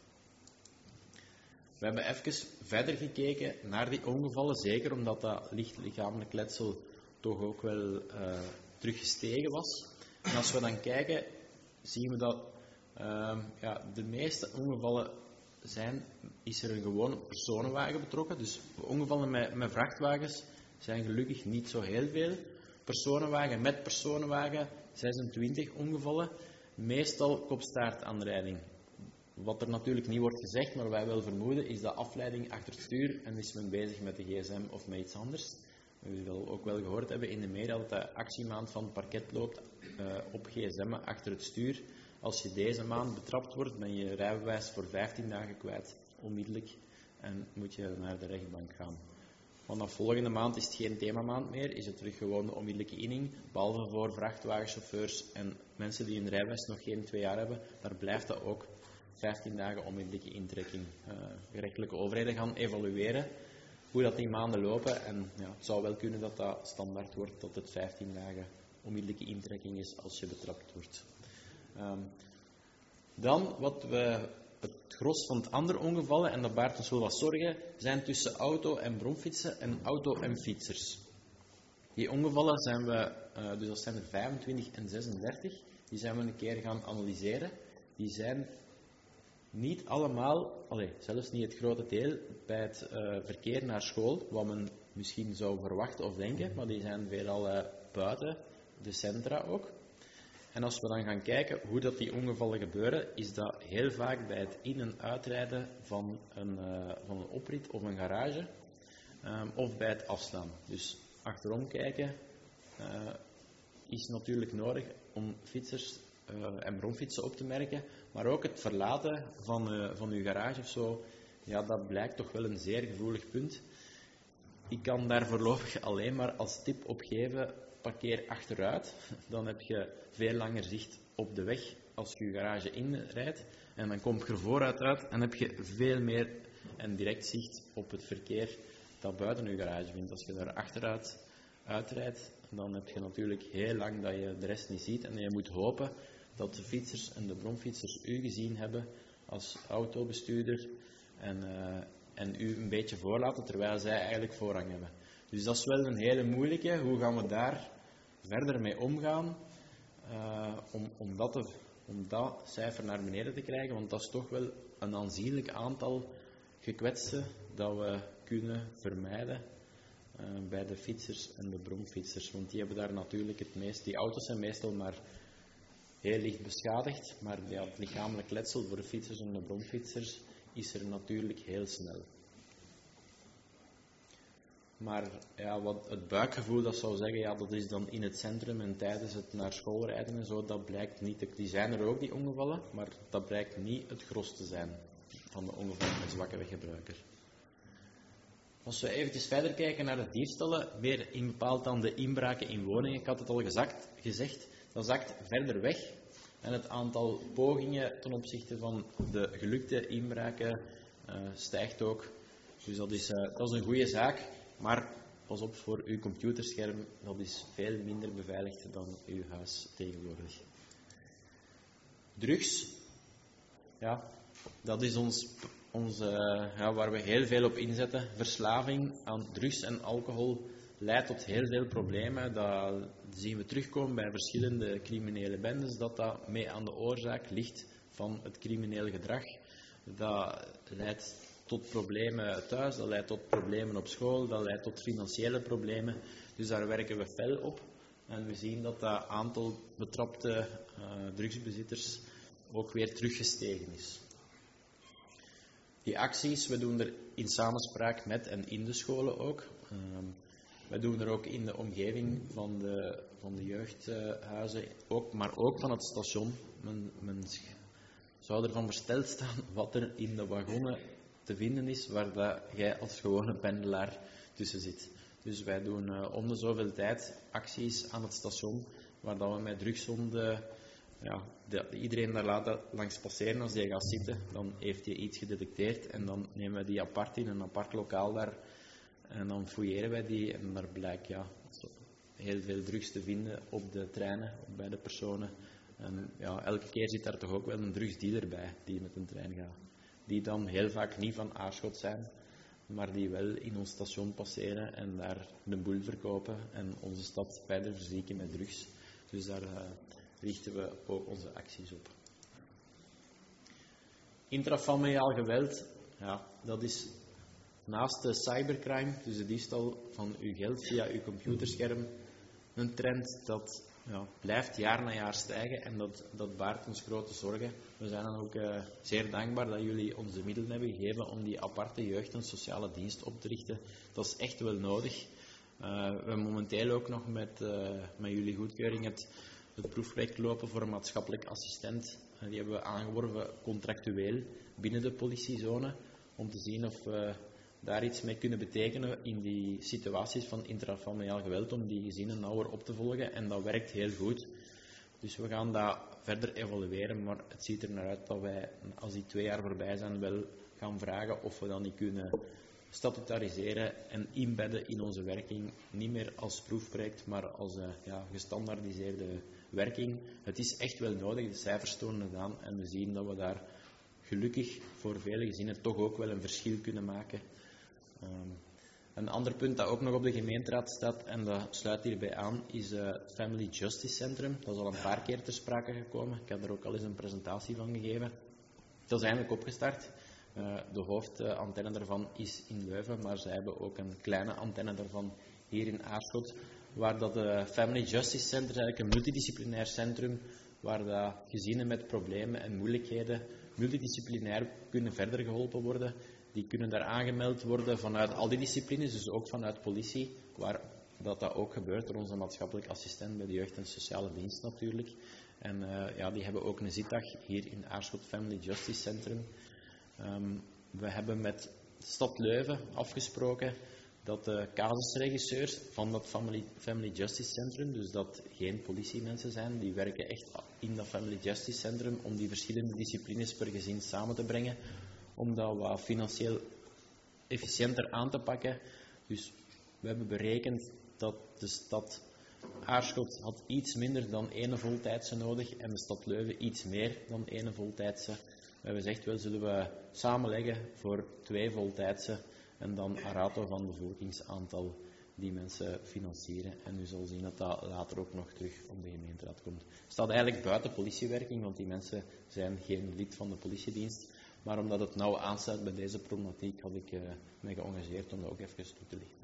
H: We hebben even verder gekeken naar die ongevallen, zeker omdat dat licht lichamelijk letsel toch ook wel uh, teruggestegen was. En als we dan kijken, zien we dat uh, ja, de meeste ongevallen zijn, is er een gewone personenwagen betrokken. Dus ongevallen met, met vrachtwagens zijn gelukkig niet zo heel veel. Personenwagen met personenwagen, zesentwintig ongevallen. Meestal kopstaartaanrijding. Wat er natuurlijk niet wordt gezegd, maar wij wel vermoeden, is dat afleiding achter het stuur en is men bezig met de gsm of met iets anders. We zullen ook wel gehoord hebben in de media dat de actiemaand van het parket loopt uh, op gsm'en achter het stuur. Als je deze maand betrapt wordt, ben je rijbewijs voor vijftien dagen kwijt, onmiddellijk, en moet je naar de rechtbank gaan. Vanaf volgende maand is het geen themamaand meer, is het terug gewoon de onmiddellijke inning, behalve voor vrachtwagenchauffeurs en mensen die hun rijbewijs nog geen twee jaar hebben, daar blijft dat ook vijftien dagen onmiddellijke intrekking. Uh, gerechtelijke overheden gaan evalueren hoe dat die maanden lopen en ja, het zou wel kunnen dat dat standaard wordt, dat het vijftien dagen onmiddellijke intrekking is als je betrapt wordt. Um, dan wat we, het gros van het andere ongevallen, en dat baart ons wel wat zorgen, zijn tussen auto en bromfietsen en auto en fietsers. Die ongevallen zijn we, uh, dus dat zijn er vijfentwintig en zesendertig, die zijn we een keer gaan analyseren. Die zijn niet allemaal, allez, zelfs niet het grote deel, bij het uh, verkeer naar school, wat men misschien zou verwachten of denken, maar die zijn veelal uh, buiten de centra ook. En als we dan gaan kijken hoe dat die ongevallen gebeuren, is dat heel vaak bij het in- en uitrijden van een, uh, van een oprit of een garage, um, of bij het afslaan. Dus achterom kijken uh, is natuurlijk nodig om fietsers uh, en bromfietsen op te merken, maar ook het verlaten van, uh, van uw garage of zo, ja, dat blijkt toch wel een zeer gevoelig punt. Ik kan daar voorlopig alleen maar als tip op geven: parkeer achteruit, dan heb je veel langer zicht op de weg als je je garage inrijdt. En dan kom je er vooruit uit en heb je veel meer en direct zicht op het verkeer dat buiten je garage vindt. Als je daar achteruit uitrijdt, dan heb je natuurlijk heel lang dat je de rest niet ziet. En je moet hopen dat de fietsers en de bromfietsers u gezien hebben als autobestuurder en, uh, en u een beetje voorlaten, terwijl zij eigenlijk voorrang hebben. Dus dat is wel een hele moeilijke. Hoe gaan we daar verder mee omgaan uh, om, om, dat te, om dat cijfer naar beneden te krijgen? Want dat is toch wel een aanzienlijk aantal gekwetsten dat we kunnen vermijden uh, bij de fietsers en de bromfietsers. Want die hebben daar natuurlijk het meest. Die auto's zijn meestal maar heel licht beschadigd, maar ja, het lichamelijk letsel voor de fietsers en de bromfietsers is er natuurlijk heel snel. Maar ja, wat het buikgevoel dat zou zeggen, ja, dat is dan in het centrum en tijdens het naar school rijden en zo, dat blijkt niet. Die zijn er ook, die ongevallen, maar dat blijkt niet het gros te zijn van de ongevallen met zwakke weggebruiker. Als we eventjes verder kijken naar de diefstallen, meer in bepaald dan de inbraken in woningen, ik had het al gezakt, gezegd, dat zakt verder weg. En het aantal pogingen ten opzichte van de gelukte inbraken uh, stijgt ook. Dus dat is, uh, dat is een goede zaak. Maar pas op voor uw computerscherm, dat is veel minder beveiligd dan uw huis tegenwoordig. Drugs, ja, dat is ons, ons, uh, ja, waar we heel veel op inzetten. Verslaving aan drugs en alcohol leidt tot heel veel problemen. Dat zien we terugkomen bij verschillende criminele bendes, dat dat mee aan de oorzaak ligt van het criminele gedrag. Dat leidt tot problemen thuis, dat leidt tot problemen op school, dat leidt tot financiële problemen. Dus daar werken we fel op. En we zien dat dat aantal betrapte uh, drugsbezitters ook weer teruggestegen is. Die acties, we doen er in samenspraak met en in de scholen ook. Um, we doen er ook in de omgeving van de, van de jeugdhuizen, ook, maar ook van het station. Men, men zou ervan versteld staan wat er in de wagonnen te vinden is waar dat jij als gewone pendelaar tussen zit. Dus wij doen uh, om de zoveel tijd acties aan het station waar dat we met drugshonden ja, de, iedereen daar laten langs passeren. Als die gaat zitten, dan heeft hij iets gedetecteerd en dan nemen we die apart in een apart lokaal daar en dan fouilleren wij die en daar blijkt ja, heel veel drugs te vinden op de treinen, bij de personen. En ja, elke keer zit daar toch ook wel een drugsdealer bij die met een trein gaat. Die dan heel vaak niet van Aarschot zijn, maar die wel in ons station passeren en daar de boel verkopen en onze stad verder verzieken met drugs. Dus daar uh, richten we ook onze acties op. Intrafamiliaal geweld, ja, dat is naast de cybercrime, dus de diefstal van uw geld via uw computerscherm, een trend dat ja, blijft jaar na jaar stijgen en dat, dat baart ons grote zorgen. We zijn dan ook uh, zeer dankbaar dat jullie ons de middelen hebben gegeven om die aparte jeugd- en sociale dienst op te richten. Dat is echt wel nodig. Uh, we hebben momenteel ook nog met, uh, met jullie goedkeuring het, het proefproject lopen voor een maatschappelijk assistent. Uh, die hebben we aangeworven contractueel binnen de politiezone om te zien of we daar iets mee kunnen betekenen in die situaties van intrafamiliaal geweld, om die gezinnen nauwer op te volgen. En dat werkt heel goed. Dus we gaan dat verder evalueren, maar het ziet er naar uit dat wij, als die twee jaar voorbij zijn, wel gaan vragen of we dat niet kunnen statutariseren en inbedden in onze werking. Niet meer als proefproject, maar als uh, ja, gestandaardiseerde werking. Het is echt wel nodig, de cijfers tonen het aan en we zien dat we daar gelukkig voor vele gezinnen toch ook wel een verschil kunnen maken. Um, een ander punt dat ook nog op de gemeenteraad staat, en dat sluit hierbij aan, is uh, het Family Justice Centrum. Dat is al een paar keer ter sprake gekomen. Ik heb er ook al eens een presentatie van gegeven. Dat is eindelijk opgestart. Uh, de hoofdantenne daarvan is in Leuven, maar zij hebben ook een kleine antenne daarvan hier in Aarschot, waar dat uh, Family Justice Center is eigenlijk een multidisciplinair centrum, waar dat gezinnen met problemen en moeilijkheden multidisciplinair kunnen verder geholpen worden. Die kunnen daar aangemeld worden vanuit al die disciplines, dus ook vanuit politie, waar dat, dat ook gebeurt door onze maatschappelijk assistent bij de jeugd- en sociale dienst natuurlijk. En uh, ja, die hebben ook een zitdag hier in Aarschot Family Justice Centrum. Um, we hebben met de stad Leuven afgesproken dat de casusregisseurs van dat Family, Family Justice Centrum, dus dat geen politiemensen zijn, die werken echt in dat Family Justice Centrum om die verschillende disciplines per gezin samen te brengen, om dat wat financieel efficiënter aan te pakken. Dus we hebben berekend dat de stad Aarschot had iets minder dan één voltijdse nodig en de stad Leuven iets meer dan één voltijdse. We hebben gezegd, wel zullen we samenleggen voor twee voltijdse en dan een rato van bevolkingsaantal die mensen financieren. En u zal zien dat dat later ook nog terug op de gemeenteraad komt. Het staat eigenlijk buiten politiewerking, want die mensen zijn geen lid van de politiedienst. Maar omdat het nauw aansluit bij deze problematiek, had ik uh, mij geëngageerd om dat ook even toe te lichten.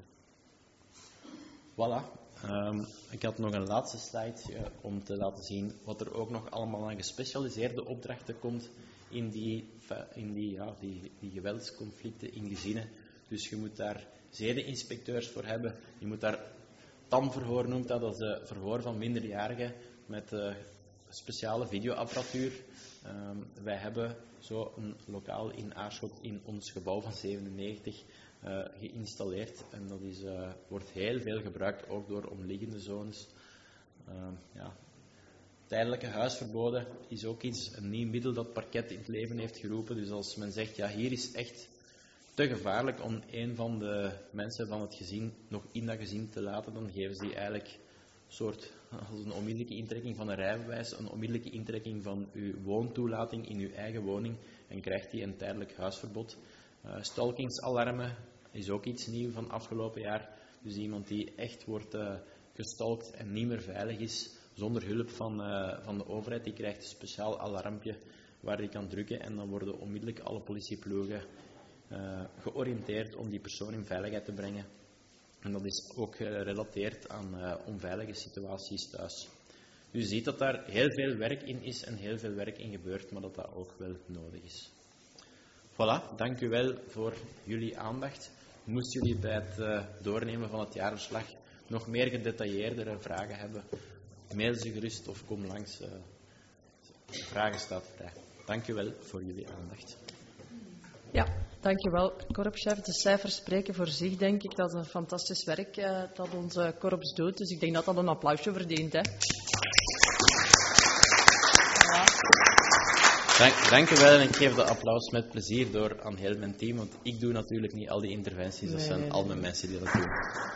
H: Voilà. Um, ik had nog een laatste slide uh, om te laten zien wat er ook nog allemaal aan gespecialiseerde opdrachten komt in die, in die, ja, die, die geweldsconflicten in gezinnen. Dus je moet daar zedeninspecteurs voor hebben. Je moet daar tamverhoor noemt dat, dat is uh, verhoor van minderjarigen met uh, speciale videoapparatuur. Um, wij hebben zo een lokaal in Aarschot in ons gebouw van zevenennegentig uh, geïnstalleerd. En dat is, uh, wordt heel veel gebruikt, ook door omliggende zones. Uh, ja. Tijdelijke huisverboden is ook iets, een nieuw middel dat Parket in het leven heeft geroepen. Dus als men zegt, ja, hier is echt te gevaarlijk om een van de mensen van het gezin nog in dat gezin te laten, dan geven ze die eigenlijk een soort, als een onmiddellijke intrekking van een rijbewijs, een onmiddellijke intrekking van uw woontoelating in uw eigen woning en krijgt die een tijdelijk huisverbod. Uh, stalkingsalarmen is ook iets nieuws van afgelopen jaar. Dus iemand die echt wordt uh, gestalkt en niet meer veilig is, zonder hulp van, uh, van de overheid, die krijgt een speciaal alarmpje waar hij kan drukken en dan worden onmiddellijk alle politieploegen uh, georiënteerd om die persoon in veiligheid te brengen. En dat is ook gerelateerd aan uh, onveilige situaties thuis. U ziet dat daar heel veel werk in is en heel veel werk in gebeurt, maar dat dat ook wel nodig is. Voilà, dank u wel voor jullie aandacht. Moest jullie bij het uh, doornemen van het jaarverslag nog meer gedetailleerdere vragen hebben, mail ze gerust of kom langs. Uh, vragen staat vrij. dank u wel voor jullie aandacht.
A: Ja, dankjewel, korpschef. De cijfers spreken voor zich, denk ik. Dat is een fantastisch werk uh, dat onze korps doet. Dus ik denk dat dat een applausje verdient. Hè. Ja.
H: Dank, dank u wel en ik geef de applaus met plezier door aan heel mijn team. Want ik doe natuurlijk niet al die interventies. Dat
A: nee,
H: zijn
A: nee,
H: al
A: nee.
H: mijn mensen die dat doen.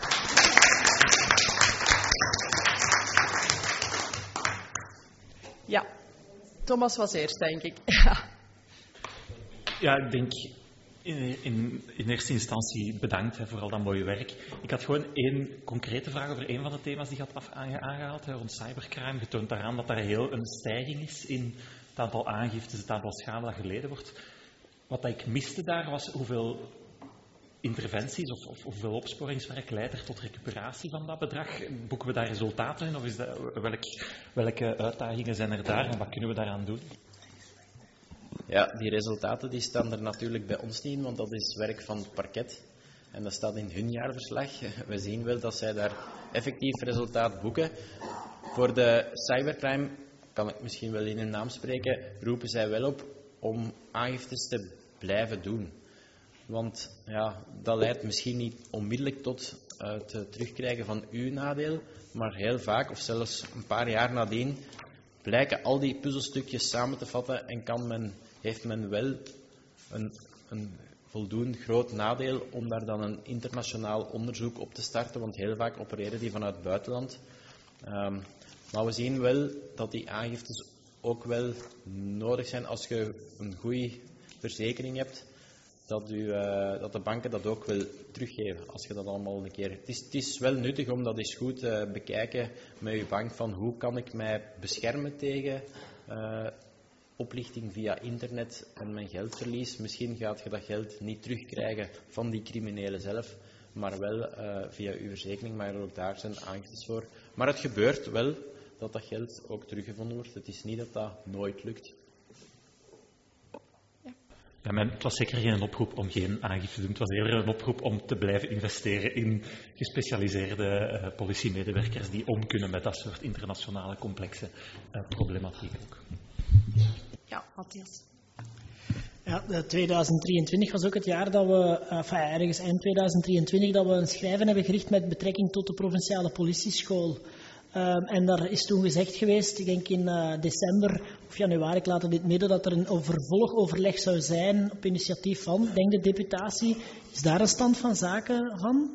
A: Ja, Thomas was eerst, denk ik.
F: Ja, ik denk in, in, in eerste instantie bedankt hè, voor al dat mooie werk. Ik had gewoon één concrete vraag over een van de thema's die je had af, aange, aangehaald, hè, rond cybercrime. Je toont daaraan dat daar heel een stijging is in het aantal aangiftes, het aantal schade dat geleden wordt. Wat ik miste daar was hoeveel interventies of, of hoeveel opsporingswerk leidt er tot recuperatie van dat bedrag. Boeken we daar resultaten in of is dat, welk, welke uitdagingen zijn er daar en wat kunnen we daaraan doen?
H: Ja, die resultaten die staan er natuurlijk bij ons niet in, want dat is werk van het parket. En dat staat in hun jaarverslag. We zien wel dat zij daar effectief resultaat boeken. Voor de cybercrime, kan ik misschien wel in hun naam spreken, roepen zij wel op om aangiftes te blijven doen. Want ja, dat leidt misschien niet onmiddellijk tot het terugkrijgen van uw nadeel, maar heel vaak, of zelfs een paar jaar nadien, blijken al die puzzelstukjes samen te vatten en kan men, heeft men wel een, een voldoende groot nadeel om daar dan een internationaal onderzoek op te starten, want heel vaak opereren die vanuit het buitenland. Um, maar we zien wel dat die aangiftes ook wel nodig zijn als je een goede verzekering hebt, dat, u, uh, dat de banken dat ook wel teruggeven als je dat allemaal een keer... Het is, het is wel nuttig om dat eens goed te uh, bekijken met je bank van hoe kan ik mij beschermen tegen uh, oplichting via internet en mijn geldverlies. Misschien gaat je dat geld niet terugkrijgen van die criminelen zelf, maar wel uh, via uw verzekering, maar ook daar zijn aangiftes voor. Maar het gebeurt wel dat dat geld ook teruggevonden wordt. Het is niet dat dat nooit lukt.
F: Ja, mijn, het was zeker geen oproep om geen aangifte te doen. Het was eerder een oproep om te blijven investeren in gespecialiseerde uh, politiemedewerkers die om kunnen met dat soort internationale complexe uh, problematiek ook.
A: Ja, Matthias.
E: Ja, tweeduizend drieëntwintig was ook het jaar dat we, enfin, ergens eind tweeduizend drieëntwintig, dat we een schrijven hebben gericht met betrekking tot de provinciale politieschool. Um, en daar is toen gezegd geweest, ik denk in uh, december of januari, ik laat het in het midden, dat er een vervolgoverleg zou zijn op initiatief van, denk de deputatie. Is daar een stand van zaken van?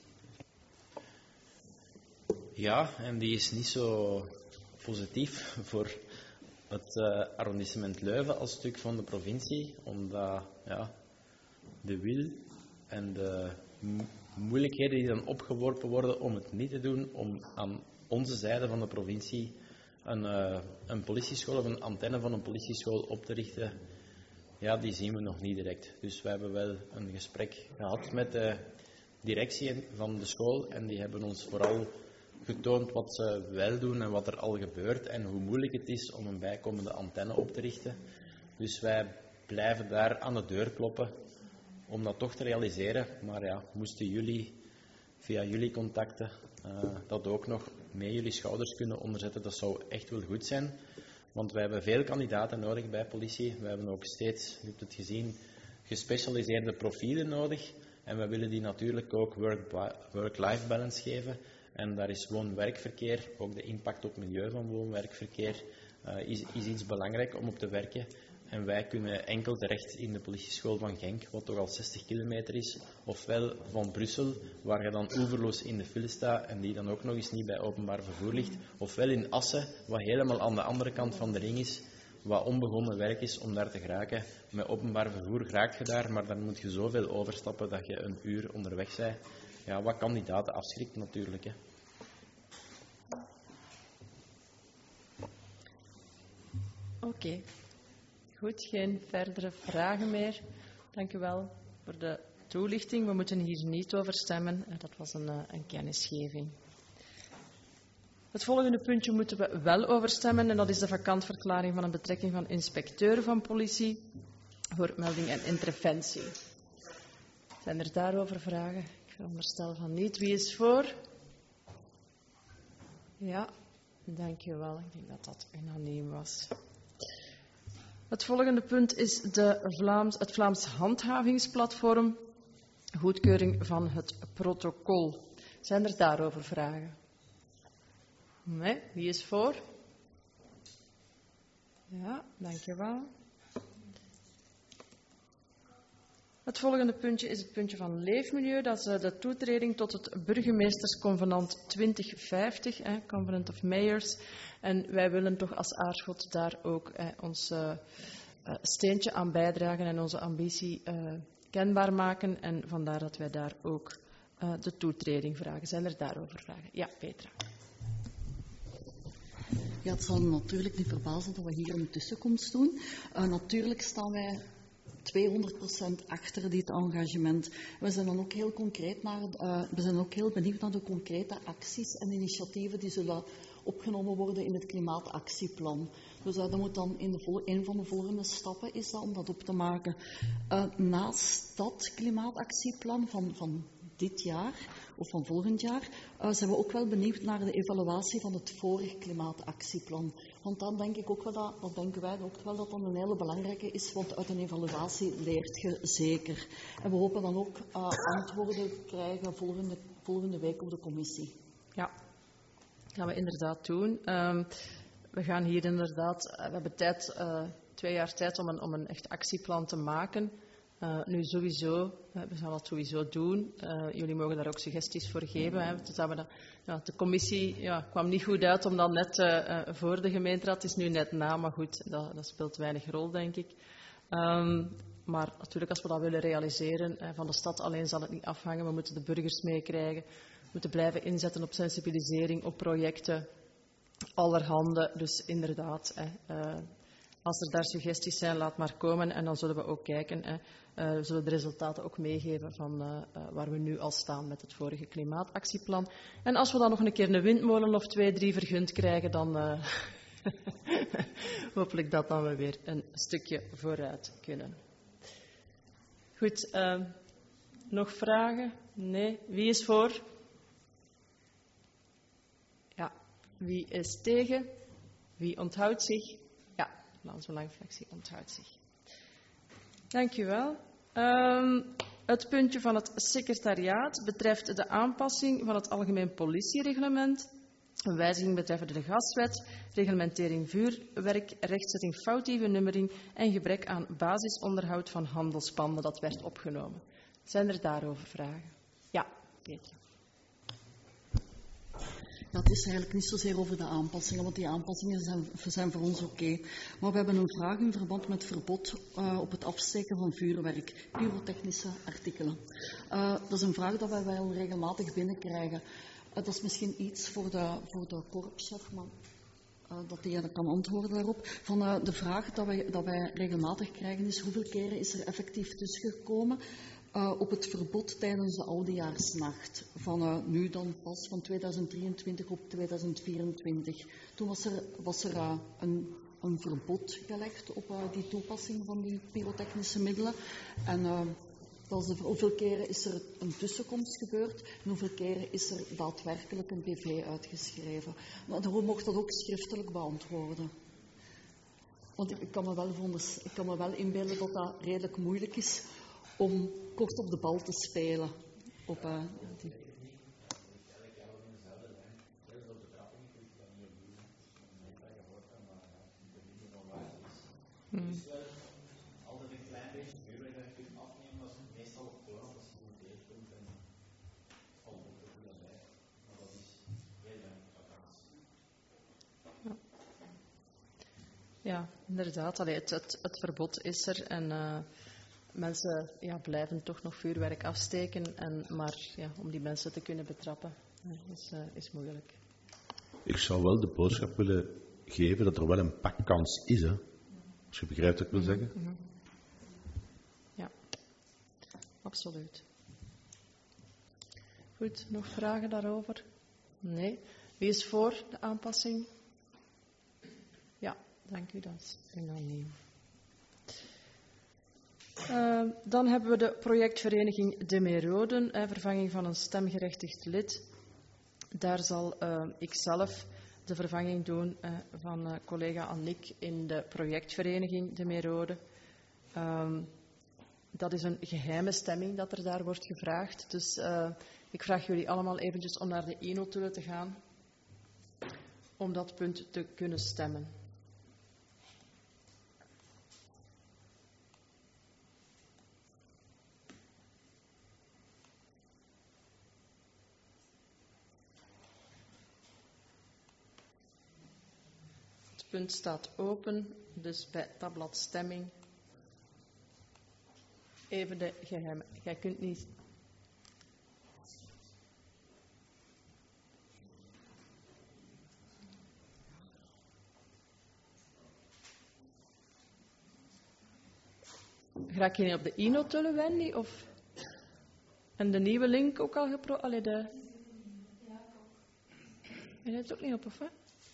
H: Ja, en die is niet zo positief voor het uh, arrondissement Leuven als stuk van de provincie, omdat ja, de wil en de mo- moeilijkheden die dan opgeworpen worden om het niet te doen, om aan onze zijde van de provincie een, uh, een politieschool of een antenne van een politieschool op te richten, ja, die zien we nog niet direct. Dus we hebben wel een gesprek gehad met de directie van de school en die hebben ons vooral getoond wat ze wel doen en wat er al gebeurt en hoe moeilijk het is om een bijkomende antenne op te richten. Dus wij blijven daar aan de deur kloppen om dat toch te realiseren. Maar ja, moesten jullie via jullie contacten uh, dat ook nog mee jullie schouders kunnen onderzetten, dat zou echt wel goed zijn. Want wij hebben veel kandidaten nodig bij politie. We hebben ook steeds, je hebt het gezien, gespecialiseerde profielen nodig. En we willen die natuurlijk ook work-life balance geven. En daar is woon-werkverkeer, ook de impact op het milieu van woon-werkverkeer, uh, is, is iets belangrijk om op te werken. En wij kunnen enkel terecht in de politieschool van Genk, wat toch al zestig kilometer is, ofwel van Brussel, waar je dan oeverloos in de file staat en die dan ook nog eens niet bij openbaar vervoer ligt, ofwel in Assen, wat helemaal aan de andere kant van de ring is, wat onbegonnen werk is om daar te geraken. Met openbaar vervoer raak je daar, maar dan moet je zoveel overstappen dat je een uur onderweg bent. Ja, wat kandidaten afschrikt natuurlijk, hè.
A: Oké. Okay. Goed, geen verdere vragen meer. Dank u wel voor de toelichting. We moeten hier niet over stemmen. Dat was een, een kennisgeving. Het volgende puntje moeten we wel over stemmen en dat is de vakantverklaring van een betrekking van inspecteur van politie voor melding en interventie. Zijn er daarover vragen? Ik veronderstel van niet. Wie is voor? Ja, dank u wel. Ik denk dat dat unaniem was. Het volgende punt is de Vlaams, het Vlaams handhavingsplatform, goedkeuring van het protocol. Zijn er daarover vragen? Nee, wie is voor? Ja, dankjewel. Het volgende puntje is het puntje van leefmilieu. Dat is de toetreding tot het burgemeestersconvenant twintig vijftig, eh, Convenant of Mayors. En wij willen toch als Aarschot daar ook eh, ons uh, uh, steentje aan bijdragen en onze ambitie uh, kenbaar maken. En vandaar dat wij daar ook uh, de toetreding vragen. Zijn er daarover vragen? Ja, Petra.
I: Ja, het zal me natuurlijk niet verbazen dat we hier een tussenkomst doen. Uh, natuurlijk staan wij tweehonderd procent achter dit engagement. We zijn dan ook heel concreet naar, uh, we zijn ook heel benieuwd naar de concrete acties en initiatieven die zullen opgenomen worden in het klimaatactieplan. Dus uh, dat moet dan in de vol- een van de volgende stappen is dat om dat op te maken. Uh, naast dat klimaatactieplan van, van dit jaar of van volgend jaar, uh, zijn we ook wel benieuwd naar de evaluatie van het vorige klimaatactieplan. Want dan denk ik ook wel dat, dat denken wij ook wel dat dat een hele belangrijke is, want uit een evaluatie leert je zeker. En we hopen dan ook uh, antwoorden krijgen volgende, volgende week op de commissie.
A: Ja, dat gaan we inderdaad doen. Um, we gaan hier inderdaad, uh, we hebben tijd, uh, twee jaar tijd om een, om een echt actieplan te maken. Uh, nu sowieso, uh, we gaan dat sowieso doen. Uh, jullie mogen daar ook suggesties voor geven. Hè. Dus dat we dat, ja, de commissie ja, kwam niet goed uit om dan net uh, uh, voor de gemeenteraad. Het is nu net na, maar goed, dat, dat speelt weinig rol, denk ik. Um, maar natuurlijk, als we dat willen realiseren, uh, van de stad alleen zal het niet afhangen. We moeten de burgers meekrijgen. We moeten blijven inzetten op sensibilisering, op projecten, allerhande. Dus inderdaad, hè, uh, als er daar suggesties zijn, laat maar komen. En dan zullen we ook kijken, hè, uh, we zullen de resultaten ook meegeven van uh, uh, waar we nu al staan met het vorige klimaatactieplan. En als we dan nog een keer een windmolen of twee, drie vergund krijgen, dan uh, hopelijk dat dan we weer een stukje vooruit kunnen. Goed, uh, nog vragen? Nee? Wie is voor? Ja. Wie is tegen? Wie onthoudt zich? Ja, de Vlaams Belangenfractie onthoudt zich. Dank u wel. Um, het puntje van het secretariaat betreft de aanpassing van het Algemeen Politiereglement, een wijziging betreffende de gaswet, reglementering vuurwerk, rechtzetting foutieve nummering en gebrek aan basisonderhoud van handelspanden. Dat werd opgenomen. Zijn er daarover vragen? Ja, Petra.
I: Ja, het is eigenlijk niet zozeer over de aanpassingen, want die aanpassingen zijn, zijn voor ons oké. Okay. Maar we hebben een vraag in verband met verbod uh, op het afsteken van vuurwerk, pyrotechnische artikelen. Uh, dat is een vraag dat wij wel regelmatig binnenkrijgen. Uh, dat is misschien iets voor de, voor de korpschef, maar uh, dat hij kan antwoorden daarop. Van, uh, de vraag dat wij, dat wij regelmatig krijgen is hoeveel keren is er effectief tussengekomen Uh, op het verbod tijdens de Oudejaarsnacht, van uh, nu dan pas van tweeduizend drieëntwintig op tweeduizend vierentwintig. Toen was er, was er uh, een, een verbod gelegd op uh, die toepassing van die pyrotechnische middelen. En uh, dat is de, hoeveel keren is er een tussenkomst gebeurd en hoeveel keren is er daadwerkelijk een P V uitgeschreven. Maar daarom mocht dat ook schriftelijk beantwoorden. Want ik, ik, kan me wel vonders, ik kan me wel inbeelden dat dat redelijk moeilijk is om kort op de bal te spelen. Op, uh, die...
A: Hmm. Ja, inderdaad. Allee, het, het, het verbod is er en uh, mensen ja, blijven toch nog vuurwerk afsteken. En, maar ja, om die mensen te kunnen betrappen is, uh, is moeilijk.
G: Ik zou wel de boodschap willen geven dat er wel een pakkans is, hè? Als je begrijpt wat ik wil zeggen.
A: Mm-hmm. Ja, absoluut. Goed, nog vragen daarover? Nee. Wie is voor de aanpassing? Ja, dank u, dat is unaniem. Uh, dan hebben we de projectvereniging De Meeroden, eh, vervanging van een stemgerechtigd lid. Daar zal uh, ik zelf de vervanging doen uh, van uh, collega Annick in de projectvereniging De Meerode. Um, dat is een geheime stemming dat er daar wordt gevraagd. Dus uh, ik vraag jullie allemaal eventjes om naar de e-notulen te gaan om dat punt te kunnen stemmen. Het punt staat open, dus bij tabblad stemming. Even de geheime. Jij kunt niet. Raak je niet op de e-notulen, Wendy? Of... En de nieuwe link ook al gepro... Allee, de... Je hebt het ook niet op, of hè?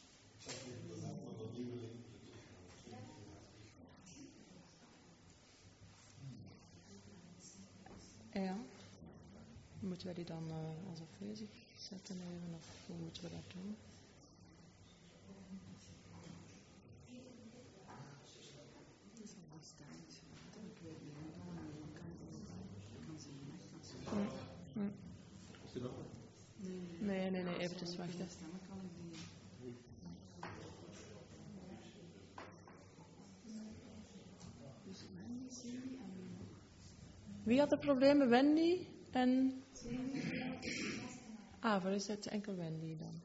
A: Ja. Moeten wij die dan uh, als afwezig zetten even, of hoe moeten we dat doen? Mm, mm. Nee, nee, nee, eventjes wachten. Wie had de problemen? Wendy en... Ah, voor is het enkel Wendy dan.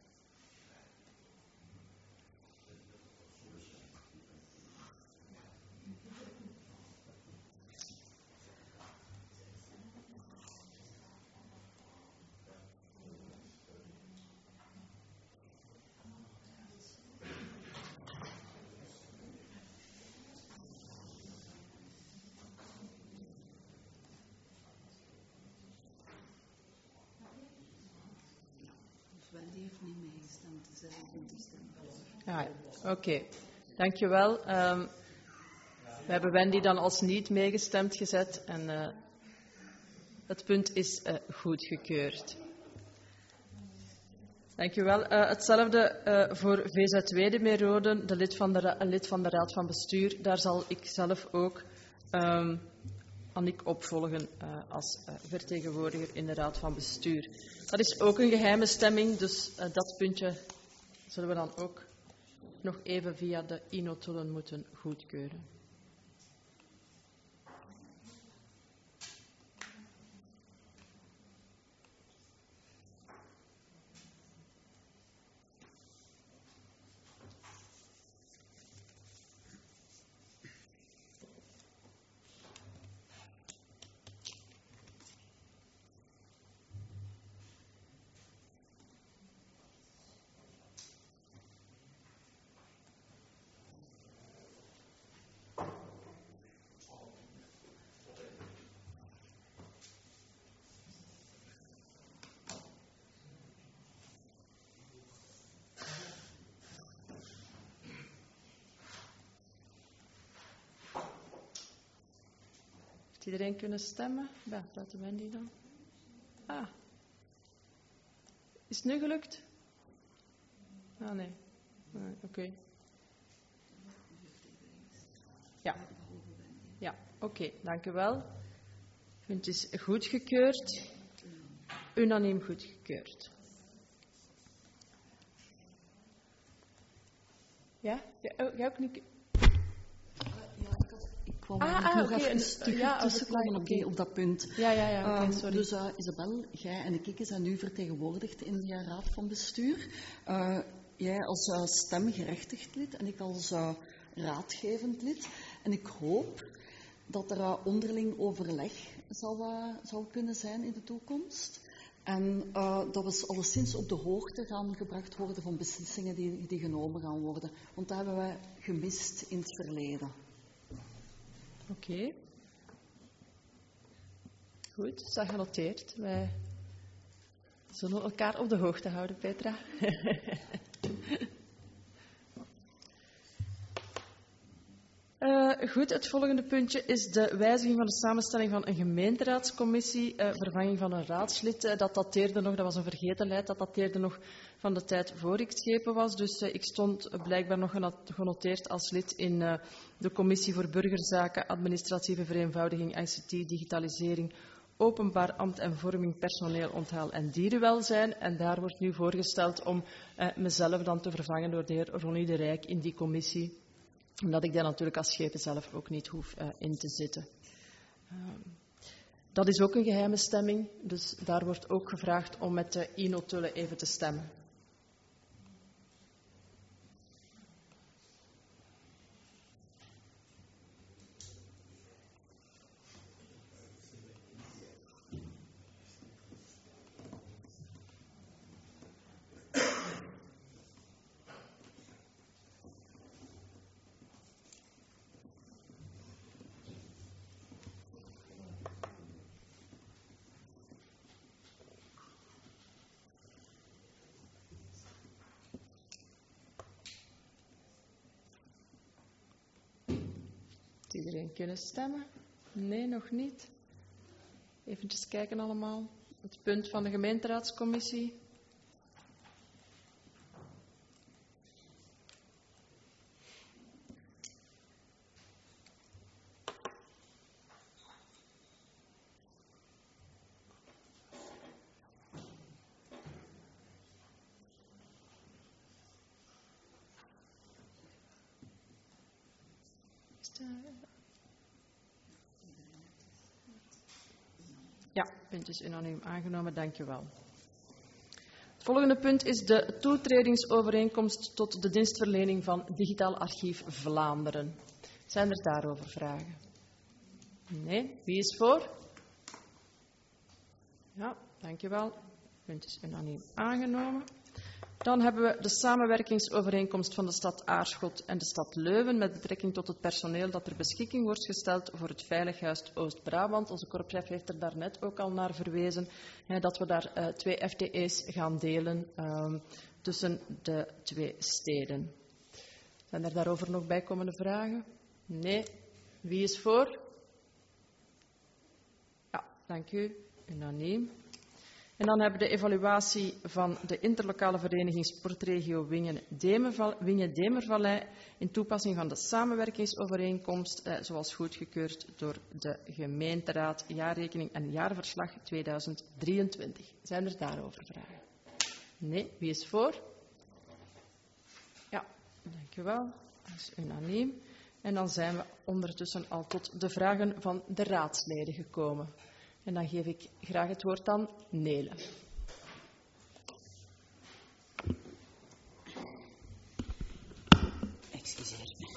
I: Wendy heeft niet meegestemd, dus zij vindt de stem.
A: Ah, ja. Oké, okay. Dankjewel. Um, we hebben Wendy dan als niet meegestemd gezet en uh, het punt is uh, goedgekeurd. Dankjewel. Uh, hetzelfde uh, voor V Z W De Meerode, de lid van de, ra- lid van de Raad van Bestuur. Daar zal ik zelf ook um, Annick opvolgen uh, als uh, vertegenwoordiger in de Raad van Bestuur. Dat is ook een geheime stemming, dus uh, dat puntje zullen we dan ook nog even via de e-notulen moeten goedkeuren. Heeft iedereen kunnen stemmen? Ja, buiten Wendy dan. Ah. Is het nu gelukt? Ah, nee. nee Oké. Okay. Ja. Ja, oké. Okay, dank u wel. Het punt is goedgekeurd. Unaniem goedgekeurd. Ja? Jij ook niet...
I: Ik kwam
A: ah, ah,
I: nog
A: okay.
I: even terug
A: ja,
I: tussenkomen op, die, op dat punt.
A: Ja, ja, ja. Okay, sorry.
I: Um, dus uh, Isabel, jij en ik zijn nu vertegenwoordigd in de Raad van Bestuur. Uh, jij als uh, stemgerechtigd lid en ik als uh, raadgevend lid. En ik hoop dat er uh, onderling overleg zal, uh, zal kunnen zijn in de toekomst. En uh, dat we alleszins op de hoogte gaan gebracht worden van beslissingen die, die genomen gaan worden. Want dat hebben wij gemist in het verleden.
A: Oké. Okay. Goed, is dat genoteerd. Wij zullen elkaar op de hoogte houden, Petra. uh, goed, het volgende puntje is de wijziging van de samenstelling van een gemeenteraadscommissie, uh, vervanging van een raadslid. Uh, dat dateerde nog, dat was een vergetenheid, dat dateerde nog van de tijd voor ik schepen was. Dus uh, ik stond uh, blijkbaar nog genoteerd als lid in uh, de Commissie voor Burgerzaken, Administratieve Vereenvoudiging, I C T, Digitalisering, Openbaar Ambt en Vorming, Personeel, Onthaal en Dierenwelzijn. En daar wordt nu voorgesteld om uh, mezelf dan te vervangen door de heer Ronnie de Rijk in die commissie. Omdat ik daar natuurlijk als schepen zelf ook niet hoef uh, in te zitten. Uh, dat is ook een geheime stemming, dus daar wordt ook gevraagd om met uh, Ino Tulle even te stemmen. Iedereen kunnen stemmen? Nee, nog niet. Even kijken allemaal. Het punt van de gemeenteraadscommissie. Ja, punt is unaniem aangenomen, dank u wel. Het volgende punt is de toetredingsovereenkomst tot de dienstverlening van Digitaal Archief Vlaanderen. Zijn er daarover vragen? Nee, wie is voor? Ja, dank u wel. Punt is unaniem aangenomen. Dan hebben we de samenwerkingsovereenkomst van de stad Aarschot en de stad Leuven met betrekking tot het personeel dat ter beschikking wordt gesteld voor het Veilighuis Oost-Brabant. Onze korpschef heeft er daarnet ook al naar verwezen, hè, dat we daar uh, twee F T E's gaan delen uh, tussen de twee steden. Zijn er daarover nog bijkomende vragen? Nee. Wie is voor? Ja, dank u. Unaniem. En dan hebben we de evaluatie van de interlokale vereniging Sportregio Wingen-Demervallei in toepassing van de samenwerkingsovereenkomst, eh, zoals goedgekeurd door de gemeenteraad, jaarrekening en jaarverslag tweeduizend drieëntwintig. Zijn er daarover vragen? Nee. Wie is voor? Ja, dank u wel. Dat is unaniem. En dan zijn we ondertussen al tot de vragen van de raadsleden gekomen. En dan geef ik graag het woord aan Nele.
J: Excuseer me.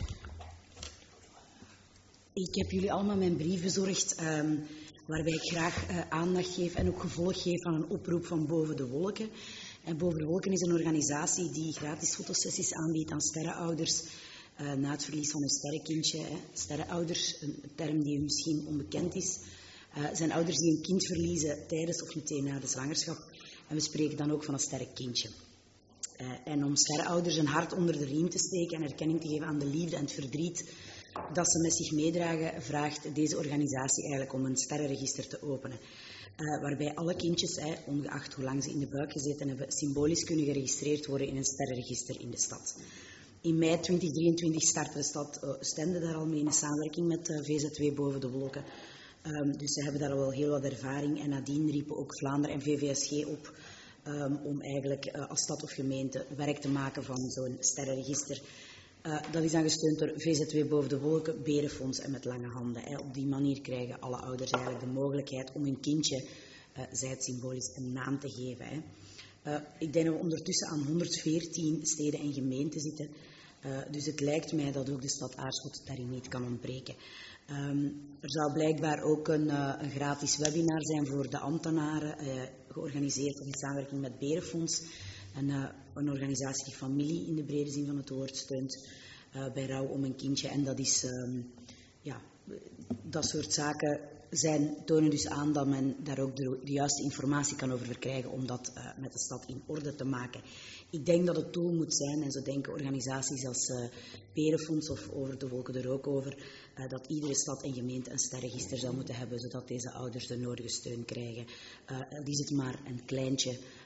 J: Ik heb jullie allemaal mijn brief bezorgd, um, waarbij ik graag uh, aandacht geef en ook gevolg geef aan een oproep van Boven de Wolken. En Boven de Wolken is een organisatie die gratis fotosessies aanbiedt aan sterrenouders uh, na het verlies van hun sterrenkindje. Hè. Sterrenouders, een term die misschien onbekend is. Uh, zijn ouders die een kind verliezen tijdens of meteen na de zwangerschap. En we spreken dan ook van een sterrenkindje. Uh, en om sterrenouders een hart onder de riem te steken en erkenning te geven aan de liefde en het verdriet dat ze met zich meedragen, vraagt deze organisatie eigenlijk om een sterrenregister te openen. Uh, waarbij alle kindjes, eh, ongeacht hoe lang ze in de buik gezeten hebben, symbolisch kunnen geregistreerd worden in een sterrenregister in de stad. In mei tweeduizend drieëntwintig startte de stad uh, Oostende daar al mee in samenwerking met uh, V Z W Boven de Wolken. Um, dus ze hebben daar al wel heel wat ervaring en nadien riepen ook Vlaanderen en V V S G op um, om eigenlijk uh, als stad of gemeente werk te maken van zo'n sterrenregister. Uh, dat is dan gesteund door V Z W Boven de Wolken, Berenfonds en Met Lange Handen. Hè. Op die manier krijgen alle ouders eigenlijk de mogelijkheid om hun kindje, uh, zij het symbolisch, een naam te geven. Hè. Uh, ik denk dat we ondertussen aan honderdveertien steden en gemeenten zitten. Uh, dus het lijkt mij dat ook de stad Aarschot daarin niet kan ontbreken. Um, er zal blijkbaar ook een, uh, een gratis webinar zijn voor de ambtenaren, uh, georganiseerd in samenwerking met Berenfonds. En, uh, een organisatie die familie in de brede zin van het woord steunt uh, bij rouw om een kindje. En dat is, um, ja, dat soort zaken zijn, tonen dus aan dat men daar ook de, de juiste informatie kan over verkrijgen om dat uh, met de stad in orde te maken. Ik denk dat het doel moet zijn, en zo denken organisaties als uh, Berenfonds of Over de Wolken er ook over, uh, dat iedere stad en gemeente een sterrenregister zou moeten hebben, zodat deze ouders de nodige steun krijgen. Uh, al is het maar een kleintje,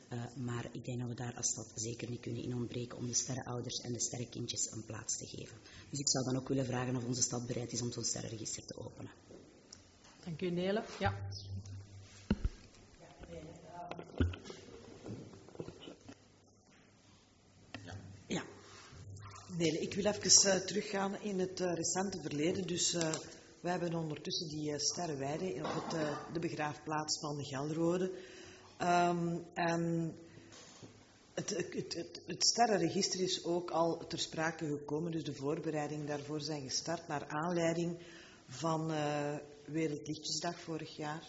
J: Uh, maar ik denk dat we daar als stad zeker niet kunnen in ontbreken om de sterrenouders en de sterrenkindjes een plaats te geven. Dus ik zou dan ook willen vragen of onze stad bereid is om zo'n sterrenregister te openen.
A: Dank u, Nele. Ja.
K: Ja. Nee, ik wil even uh, teruggaan in het uh, recente verleden. Dus uh, wij hebben ondertussen die uh, sterrenweide op het, uh, de begraafplaats van Gelrode. Um, en het, het, het, het sterrenregister is ook al ter sprake gekomen. Dus de voorbereidingen daarvoor zijn gestart naar aanleiding van uh, Wereldlichtjesdag vorig jaar.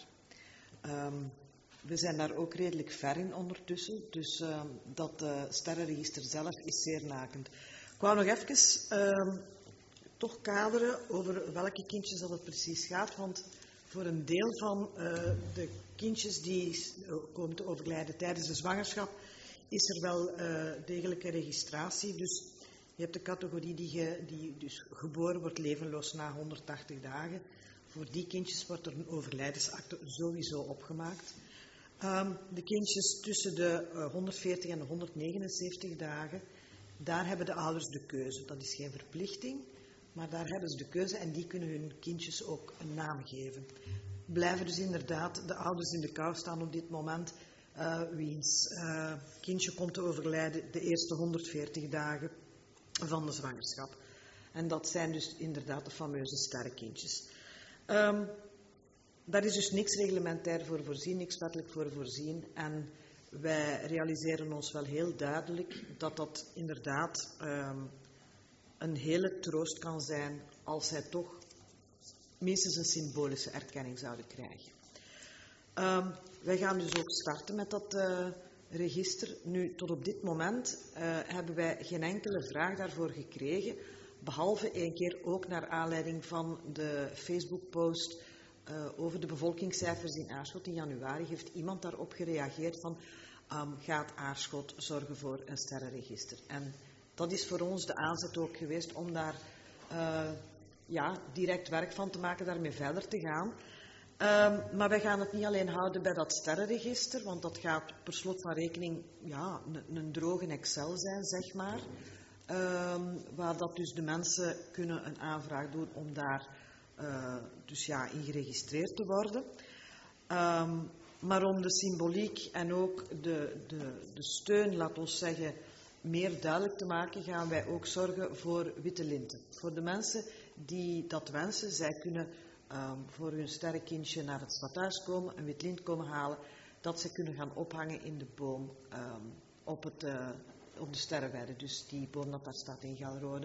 K: Um, we zijn daar ook redelijk ver in ondertussen. Dus uh, dat uh, sterrenregister zelf is zeer nakend. Ik wou nog even uh, toch kaderen over welke kindjes dat het precies gaat. Want voor een deel van uh, de kindjes die komen te overlijden tijdens de zwangerschap is er wel uh, degelijke registratie. Dus je hebt de categorie die, ge, die dus geboren wordt levenloos na honderdtachtig dagen. Voor die kindjes wordt er een overlijdensakte sowieso opgemaakt. Um, de kindjes tussen de uh, honderdveertig en de honderdnegenenzeventig dagen, daar hebben de ouders de keuze. Dat is geen verplichting, maar daar hebben ze de keuze en die kunnen hun kindjes ook een naam geven. Blijven dus inderdaad de ouders in de kou staan op dit moment, uh, wiens uh, kindje komt te overlijden de eerste honderdveertig dagen van de zwangerschap. En dat zijn dus inderdaad de fameuze sterrenkindjes. Um, daar is dus niks reglementair voor voorzien, niks wettelijk voor voorzien. En wij realiseren ons wel heel duidelijk dat dat inderdaad um, een hele troost kan zijn als zij toch minstens een symbolische erkenning zouden krijgen. Um, wij gaan dus ook starten met dat uh, register. Nu, tot op dit moment uh, hebben wij geen enkele vraag daarvoor gekregen, behalve één keer ook naar aanleiding van de Facebook-post uh, over de bevolkingscijfers in Aarschot in januari. Heeft iemand daarop gereageerd van, um, gaat Aarschot zorgen voor een sterrenregister? En dat is voor ons de aanzet ook geweest om daar uh, ja, direct werk van te maken, daarmee verder te gaan. Um, maar wij gaan het niet alleen houden bij dat sterrenregister, want dat gaat per slot van rekening ja, een, een droge Excel zijn, zeg maar. Um, waar dat dus de mensen kunnen een aanvraag doen om daar uh, dus ja, in geregistreerd te worden. Um, maar om de symboliek en ook de, de, de steun, laat ons zeggen, meer duidelijk te maken, gaan wij ook zorgen voor witte linten. Voor de mensen die dat wensen, zij kunnen um, voor hun sterrenkindje naar het stadhuis komen, een wit lint komen halen, dat ze kunnen gaan ophangen in de boom um, op, het, uh, op de sterrenweide. Dus die boom dat daar staat in Gelrode.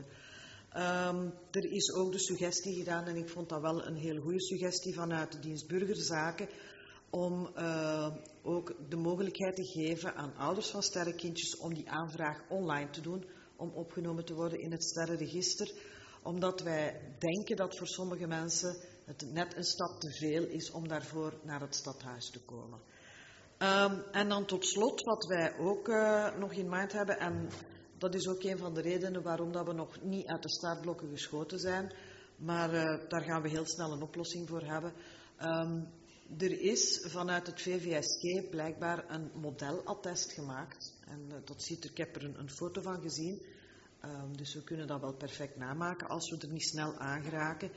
K: Um, er is ook de suggestie gedaan, en ik vond dat wel een heel goede suggestie vanuit de dienst Burgerzaken, om uh, ook de mogelijkheid te geven aan ouders van sterrenkindjes om die aanvraag online te doen, om opgenomen te worden in het sterrenregister, omdat wij denken dat voor sommige mensen het net een stap te veel is om daarvoor naar het stadhuis te komen. Um, en dan tot slot, wat wij ook uh, nog in mind hebben, en dat is ook een van de redenen waarom dat we nog niet uit de startblokken geschoten zijn, maar uh, daar gaan we heel snel een oplossing voor hebben. Um, Er is vanuit het V V S G blijkbaar een modelattest gemaakt. En uh, dat ziet er, ik heb er een, een foto van gezien. Um, dus we kunnen dat wel perfect namaken als we er niet snel aan geraken.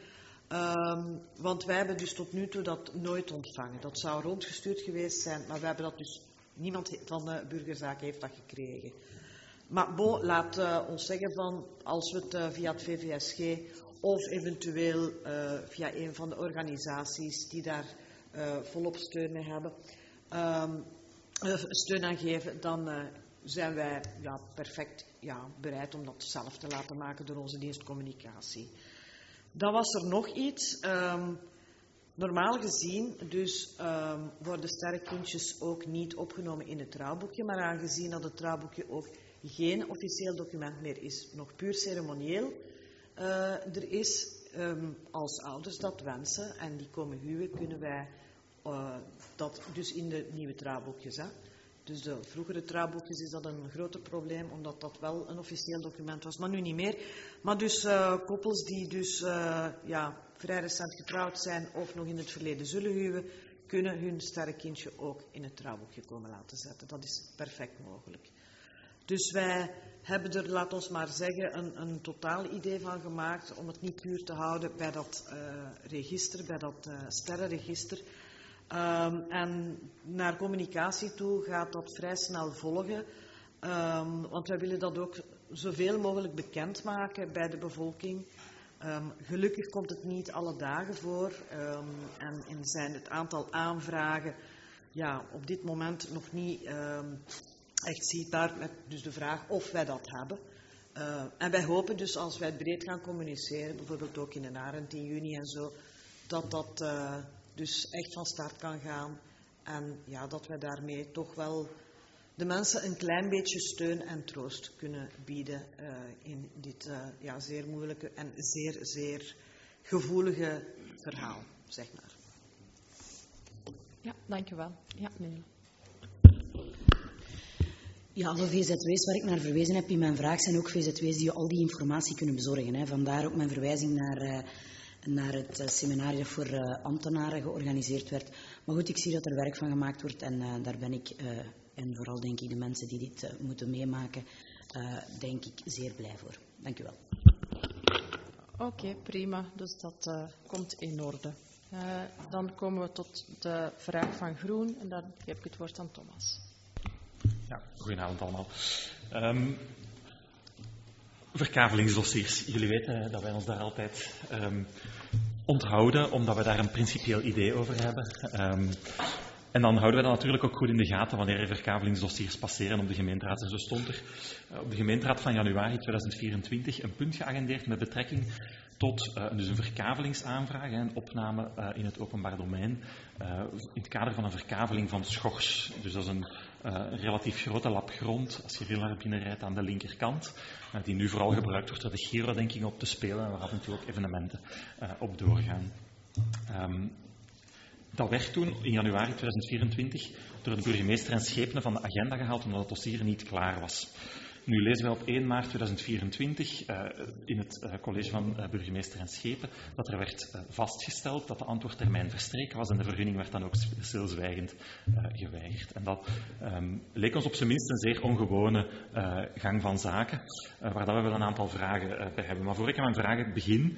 K: Um, want wij hebben dus tot nu toe dat nooit ontvangen. Dat zou rondgestuurd geweest zijn, maar wij hebben dat dus, niemand van de Burgerzaken heeft dat gekregen. Maar bon, laat uh, ons zeggen van, als we het uh, via het V V S G of eventueel uh, via een van de organisaties die daar Uh, volop steun mee hebben, um, uh, steun aan geven, dan uh, zijn wij ja, perfect ja, bereid om dat zelf te laten maken door onze dienst communicatie. Dan was er nog iets. Um, normaal gezien dus um, worden sterrenkindjes ook niet opgenomen in het trouwboekje, maar aangezien dat het trouwboekje ook geen officieel document meer is, nog puur ceremonieel, uh, er is Um, als ouders dat wensen en die komen huwen, kunnen wij uh, dat dus in de nieuwe trouwboekjes. Hè. Dus de vroegere trouwboekjes is dat een groter probleem, omdat dat wel een officieel document was, maar nu niet meer. Maar dus uh, koppels die dus uh, ja, vrij recent getrouwd zijn of nog in het verleden zullen huwen, kunnen hun sterrenkindje ook in het trouwboekje komen laten zetten. Dat is perfect mogelijk. Dus wij hebben er, laat ons maar zeggen, een, een totaal idee van gemaakt om het niet puur te houden bij dat uh, register, bij dat uh, sterrenregister. Um, en naar communicatie toe gaat dat vrij snel volgen, um, want wij willen dat ook zoveel mogelijk bekendmaken bij de bevolking. Um, gelukkig komt het niet alle dagen voor um, en, en zijn het aantal aanvragen ja, op dit moment nog niet um, echt zichtbaar, met dus de vraag of wij dat hebben. Uh, en wij hopen dus als wij het breed gaan communiceren, bijvoorbeeld ook in de Arend in juni en zo, dat dat uh, dus echt van start kan gaan en ja, dat wij daarmee toch wel de mensen een klein beetje steun en troost kunnen bieden uh, in dit uh, ja, zeer moeilijke en zeer, zeer gevoelige verhaal, zeg maar.
A: Ja, dankjewel. Ja, meneer.
J: Ja, alle V Z W's waar ik naar verwezen heb in mijn vraag zijn ook V Z W's die al die informatie kunnen bezorgen. Hè. Vandaar ook mijn verwijzing naar, uh, naar het uh, seminar dat voor uh, ambtenaren georganiseerd werd. Maar goed, ik zie dat er werk van gemaakt wordt en uh, daar ben ik, uh, en vooral denk ik de mensen die dit uh, moeten meemaken, uh, denk ik zeer blij voor. Dank u wel.
A: Oké, okay, prima. Dus dat uh, komt in orde. Uh, dan komen we tot de vraag van Groen en dan geef ik het woord aan Thomas.
F: Ja, goedenavond allemaal. Um, verkavelingsdossiers. Jullie weten dat wij ons daar altijd um, onthouden, omdat we daar een principieel idee over hebben. Um, en dan houden we dat natuurlijk ook goed in de gaten wanneer er verkavelingsdossiers passeren op de gemeenteraad. En zo stond er uh, op de gemeenteraad van januari tweeduizend vierentwintig een punt geagendeerd met betrekking tot uh, dus een verkavelingsaanvraag, een opname uh, in het openbaar domein, uh, in het kader van een verkaveling van schors. Dus dat is een uh, relatief grote lap grond, als je heel hard binnenrijdt aan de linkerkant, uh, die nu vooral gebruikt wordt door de Giro-denking op te spelen en waar af en toe ook evenementen uh, op doorgaan. Um, dat werd toen in januari tweeduizend vierentwintig door de burgemeester en schepenen van de agenda gehaald omdat het dossier niet klaar was. Nu lezen wij op één maart tweeduizend vierentwintig uh, in het uh, college van uh, burgemeester en schepen dat er werd uh, vastgesteld dat de antwoordtermijn verstreken was en de vergunning werd dan ook stilzwijgend uh, geweigerd. En dat um, leek ons op zijn minst een zeer ongewone uh, gang van zaken, uh, waar dat we wel een aantal vragen uh, bij hebben. Maar voor ik aan mijn vragen begin,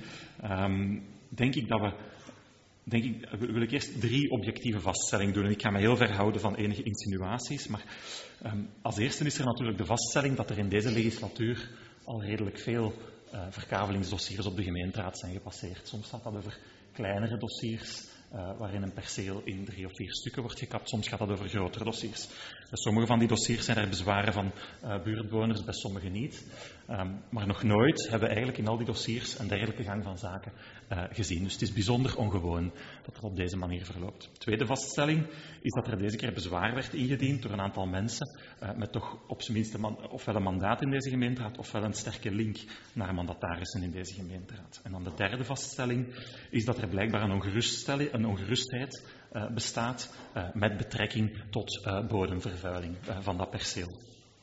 F: um, denk ik dat we Denk ik, wil ik eerst drie objectieve vaststellingen doen. En ik ga me heel ver houden van enige insinuaties. Maar um, als eerste is er natuurlijk de vaststelling dat er in deze legislatuur al redelijk veel uh, verkavelingsdossiers op de gemeenteraad zijn gepasseerd. Soms gaat dat over kleinere dossiers, uh, waarin een perceel in drie of vier stukken wordt gekapt. Soms gaat dat over grotere dossiers. Bij sommige van die dossiers zijn er bezwaren van uh, buurtbewoners, bij sommige niet. Um, maar nog nooit hebben we eigenlijk in al die dossiers een dergelijke gang van zaken uh, gezien. Dus het is bijzonder ongewoon dat het op deze manier verloopt. Tweede vaststelling is dat er deze keer bezwaar werd ingediend door een aantal mensen uh, met toch op zijn minst een man, ofwel een mandaat in deze gemeenteraad ofwel een sterke link naar mandatarissen in deze gemeenteraad. En dan de derde vaststelling is dat er blijkbaar een, ongeruststelling, een ongerustheid uh, bestaat uh, met betrekking tot uh, bodemvervuiling uh, van dat perceel.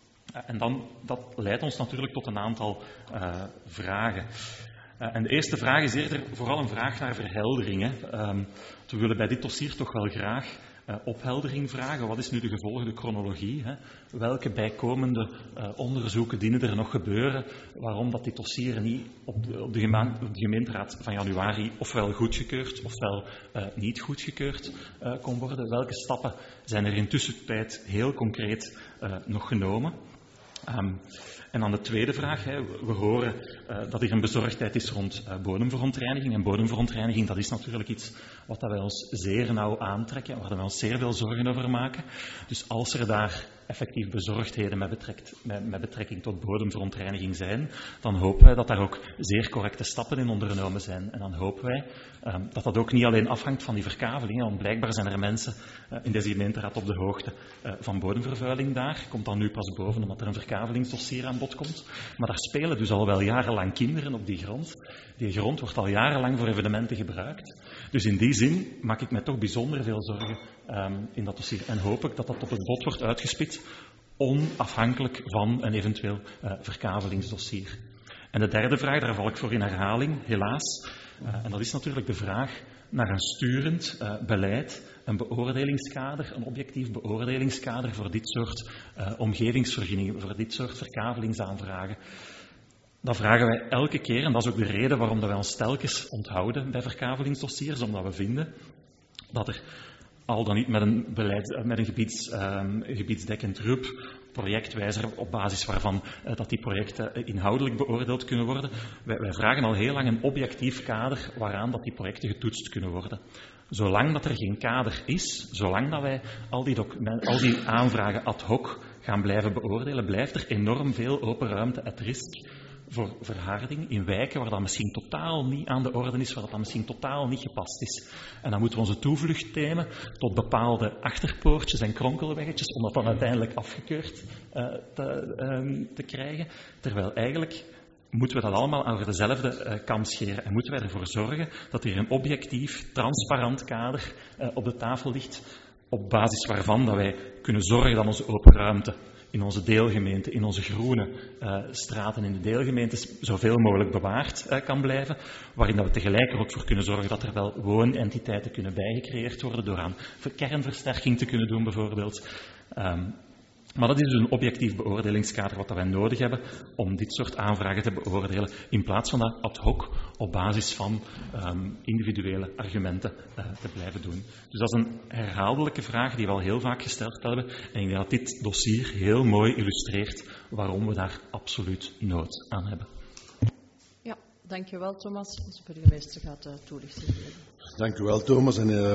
F: En dan, dat leidt ons natuurlijk tot een aantal uh, vragen. Uh, en de eerste vraag is eerder vooral een vraag naar verheldering. Hè. Um, we willen bij dit dossier toch wel graag uh, opheldering vragen. Wat is nu de gevolgde chronologie? Hè? Welke bijkomende uh, onderzoeken dienen er nog gebeuren? Waarom dat dit dossier niet op de, op de, geme- op de gemeenteraad van januari ofwel goedgekeurd ofwel uh, niet goedgekeurd uh, kon worden? Welke stappen zijn er intussen tijd heel concreet uh, nog genomen? Um, en dan de tweede vraag. Hè. We horen uh, dat er een bezorgdheid is rond uh, bodemverontreiniging. En bodemverontreiniging, dat is natuurlijk iets wat dat wij ons zeer nauw aantrekken, waar wij ons zeer veel zorgen over maken. Dus als er daar effectief bezorgdheden met, betrekt, met, met betrekking tot bodemverontreiniging zijn, dan hopen wij dat daar ook zeer correcte stappen in ondernomen zijn. En dan hopen wij um, dat dat ook niet alleen afhangt van die verkavelingen, want blijkbaar zijn er mensen uh, in deze gemeenteraad op de hoogte uh, van bodemvervuiling daar. Komt dan nu pas boven omdat er een verkavelingsdossier aan bod komt. Maar daar spelen dus al wel jarenlang kinderen op die grond. Die grond wordt al jarenlang voor evenementen gebruikt. Dus in die zin maak ik mij toch bijzonder veel zorgen um, in dat dossier. En hoop ik dat dat op het bot wordt uitgespit, onafhankelijk van een eventueel uh, verkavelingsdossier. En de derde vraag, daar val ik voor in herhaling, helaas. Uh, en dat is natuurlijk de vraag naar een sturend uh, beleid, een beoordelingskader, een objectief beoordelingskader voor dit soort uh, omgevingsvergunningen, voor dit soort verkavelingsaanvragen. Dat vragen wij elke keer en dat is ook de reden waarom wij ons telkens onthouden bij verkavelingsdossiers, omdat we vinden dat er al dan niet met een, beleid, met een gebieds, um, gebiedsdekkend R U P, projectwijzer op basis waarvan uh, dat die projecten uh, inhoudelijk beoordeeld kunnen worden. Wij, wij vragen al heel lang een objectief kader waaraan dat die projecten getoetst kunnen worden. Zolang dat er geen kader is, zolang dat wij al die, al die aanvragen ad hoc gaan blijven beoordelen, blijft er enorm veel open ruimte at risk voor verharding in wijken waar dat misschien totaal niet aan de orde is, waar dat misschien totaal niet gepast is. En dan moeten we onze toevlucht nemen tot bepaalde achterpoortjes en kronkelweggetjes om dat dan uiteindelijk afgekeurd uh, te, uh, te krijgen. Terwijl eigenlijk moeten we dat allemaal over dezelfde uh, kam scheren en moeten wij ervoor zorgen dat er een objectief, transparant kader uh, op de tafel ligt, op basis waarvan dat wij kunnen zorgen dat onze open ruimte in onze deelgemeente, in onze groene uh, straten in de deelgemeentes zoveel mogelijk bewaard uh, kan blijven, waarin dat we tegelijk er ook voor kunnen zorgen dat er wel woonentiteiten kunnen bijgecreëerd worden door aan kernversterking te kunnen doen bijvoorbeeld. Um, Maar dat is dus een objectief beoordelingskader wat wij nodig hebben om dit soort aanvragen te beoordelen, in plaats van dat ad hoc op basis van um, individuele argumenten uh, te blijven doen. Dus dat is een herhaaldelijke vraag die we al heel vaak gesteld hebben. En ik denk dat dit dossier heel mooi illustreert waarom we daar absoluut nood aan hebben.
A: Ja, dankjewel Thomas. Onze burgemeester gaat uh, toelichting geven.
G: Dank u wel Thomas. En, uh...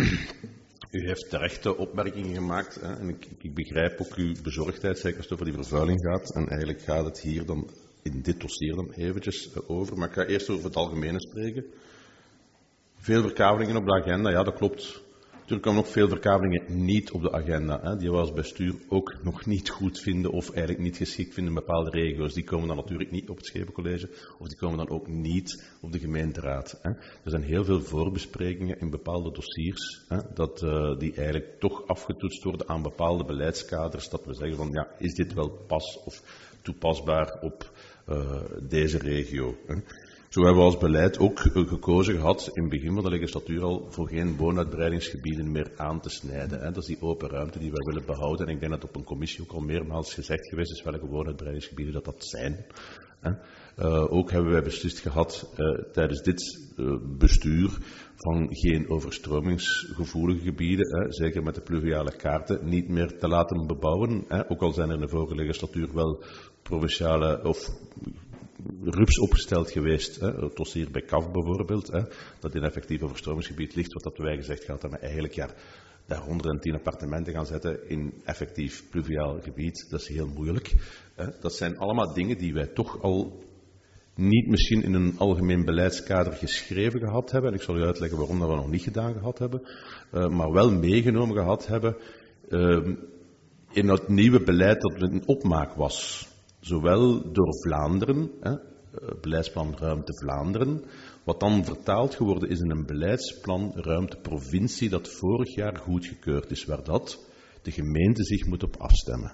G: U heeft terechte opmerkingen gemaakt hè, en ik, ik begrijp ook uw bezorgdheid, zeker als het over die vervuiling gaat. En eigenlijk gaat het hier dan in dit dossier dan eventjes over. Maar ik ga eerst over het algemene spreken. Veel verkavelingen op de agenda, ja dat klopt. Natuurlijk komen nog veel verkavelingen niet op de agenda, hè, die we als bestuur ook nog niet goed vinden of eigenlijk niet geschikt vinden in bepaalde regio's. Die komen dan natuurlijk niet op het Schepencollege of die komen dan ook niet op de gemeenteraad. Hè. Er zijn heel veel voorbesprekingen in bepaalde dossiers, hè, dat, uh, die eigenlijk toch afgetoetst worden aan bepaalde beleidskaders, dat we zeggen van ja, is dit wel pas of toepasbaar op uh, deze regio. Hè. Zo hebben we als beleid ook gekozen gehad in het begin van de legislatuur al voor geen woonuitbreidingsgebieden meer aan te snijden. Hè. Dat is die open ruimte die wij willen behouden. En ik denk dat op een commissie ook al meermaals gezegd geweest is welke woonuitbreidingsgebieden dat, dat zijn. Hè. Uh, ook hebben wij beslist gehad uh, tijdens dit uh, bestuur van geen overstromingsgevoelige gebieden, hè, zeker met de pluviale kaarten, niet meer te laten bebouwen. Hè. Ook al zijn er in de vorige legislatuur wel provinciale of R U Ps opgesteld geweest, hè, het dossier bij K A F bijvoorbeeld, hè, dat in effectief overstromingsgebied ligt, wat dat wij gezegd gehad hebben, maar eigenlijk ja, daar honderdtien appartementen gaan zetten in effectief pluviaal gebied, dat is heel moeilijk. Hè. Dat zijn allemaal dingen die wij toch al niet misschien in een algemeen beleidskader geschreven gehad hebben, en ik zal u uitleggen waarom dat we nog niet gedaan gehad hebben, uh, maar wel meegenomen gehad hebben uh, in het nieuwe beleid dat in opmaak was. Zowel door Vlaanderen, hè, beleidsplan Ruimte Vlaanderen, wat dan vertaald geworden is in een beleidsplan Ruimte Provincie dat vorig jaar goedgekeurd is, waar dat de gemeente zich moet op afstemmen.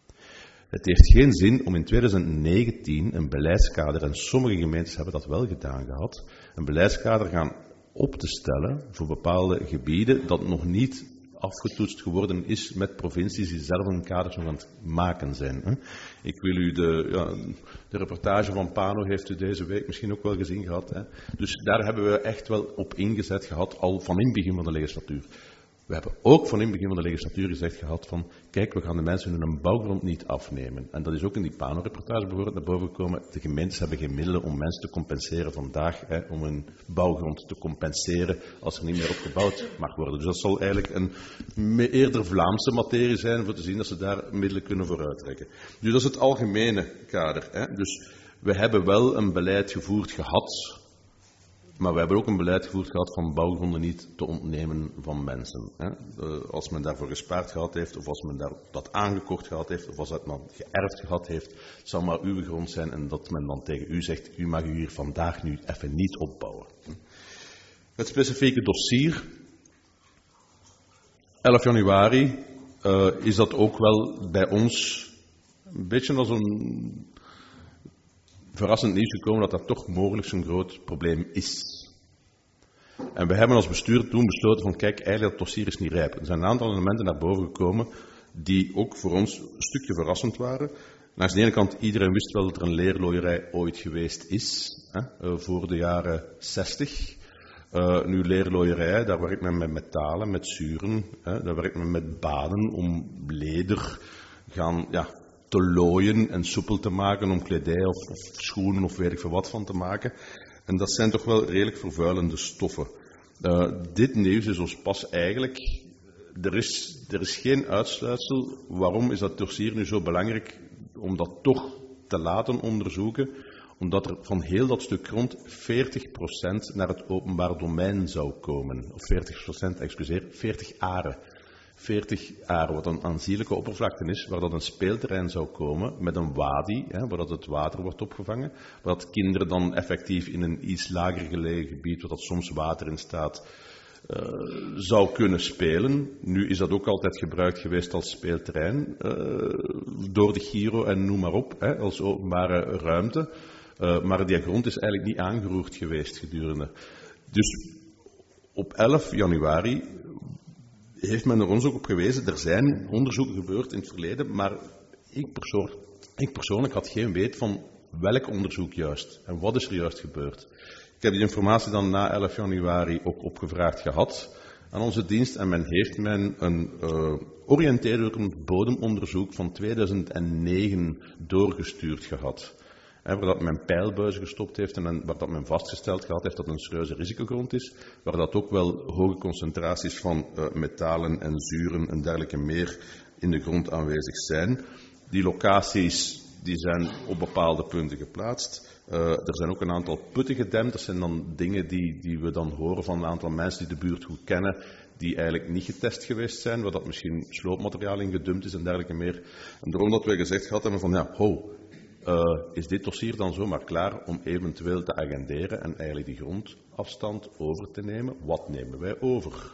G: Het heeft geen zin om in twintig negentien een beleidskader, en sommige gemeentes hebben dat wel gedaan gehad, een beleidskader gaan op te stellen voor bepaalde gebieden dat nog niet afgetoetst geworden is met provincies die zelf een kader nog aan het maken zijn. Hè. Ik wil u de, ja, de reportage van Pano heeft u deze week misschien ook wel gezien gehad. Hè. Dus daar hebben we echt wel op ingezet gehad, al van in het begin van de legislatuur. We hebben ook van in het begin van de legislatuur gezegd gehad van, kijk, we gaan de mensen hun bouwgrond niet afnemen. En dat is ook in die Pano-reportage bijvoorbeeld naar boven gekomen. De gemeentes hebben geen middelen om mensen te compenseren vandaag, hè, om hun bouwgrond te compenseren als er niet meer op gebouwd mag worden. Dus dat zal eigenlijk een eerder Vlaamse materie zijn, voor te zien dat ze daar middelen kunnen voor uittrekken. Dus dat is het algemene kader. Hè. Dus we hebben wel een beleid gevoerd gehad, maar we hebben ook een beleid gevoerd gehad van bouwgronden niet te ontnemen van mensen. Hè. Als men daarvoor gespaard gehad heeft, of als men daar, dat aangekocht gehad heeft, of als dat men geërfd gehad heeft, het zal maar uw grond zijn en dat men dan tegen u zegt, u mag u hier vandaag nu even niet opbouwen. Het specifieke dossier, elf januari, uh, is dat ook wel bij ons een beetje als een verrassend nieuws gekomen dat dat toch mogelijk zo'n groot probleem is. en we hebben als bestuur toen besloten van kijk, eigenlijk dat dossier is niet rijp. Er zijn een aantal elementen naar boven gekomen die ook voor ons een stukje verrassend waren. Langs de ene kant, iedereen wist wel dat er een leerlooierij ooit geweest is, hè, voor de jaren zestig. Uh, nu leerlooierij, daar werkt men met metalen, met zuren, hè, daar werkt men met baden om leder gaan, ja, te looien en soepel te maken, om kledij of, of schoenen of weet ik veel wat van te maken. En dat zijn toch wel redelijk vervuilende stoffen. Uh, dit nieuws is ons pas eigenlijk, er is, er is geen uitsluitsel. Waarom is dat dossier nu zo belangrijk om dat toch te laten onderzoeken? Omdat er van heel dat stuk grond veertig procent naar het openbaar domein zou komen. Of veertig procent, excuseer, veertig aren. veertig aren, wat een aanzienlijke oppervlakte is, waar dat een speelterrein zou komen met een wadi, hè, waar dat het water wordt opgevangen, waar dat kinderen dan effectief in een iets lager gelegen gebied, waar dat soms water in staat, uh, zou kunnen spelen. Nu is dat ook altijd gebruikt geweest als speelterrein, uh, door de Giro en noem maar op, hè, als openbare ruimte. Uh, maar die grond is eigenlijk niet aangeroerd geweest gedurende. Dus op elf januari heeft men er ons ook op gewezen. Er zijn onderzoeken gebeurd in het verleden, maar ik, persoon, ik persoonlijk had geen weet van welk onderzoek juist en wat is er juist gebeurd. Ik heb die informatie dan na elf januari ook opgevraagd gehad aan onze dienst en men heeft men een uh, oriënterend bodemonderzoek van tweeduizend negen doorgestuurd gehad. He, waar dat men pijlbuizen gestopt heeft en waar dat men vastgesteld gehad heeft dat het een serieuze risicogrond is, waar dat ook wel hoge concentraties van uh, metalen en zuren en dergelijke meer in de grond aanwezig zijn. Die locaties die zijn op bepaalde punten geplaatst. Uh, er zijn ook een aantal putten gedempt. Dat zijn dan dingen die, die we dan horen van een aantal mensen die de buurt goed kennen, die eigenlijk niet getest geweest zijn, waar dat misschien sloopmateriaal in gedumpt is en dergelijke meer. En daarom dat wij gezegd gehad hebben van ja, ho, Uh, is dit dossier dan zomaar klaar om eventueel te agenderen en eigenlijk die grondafstand over te nemen? Wat nemen wij over?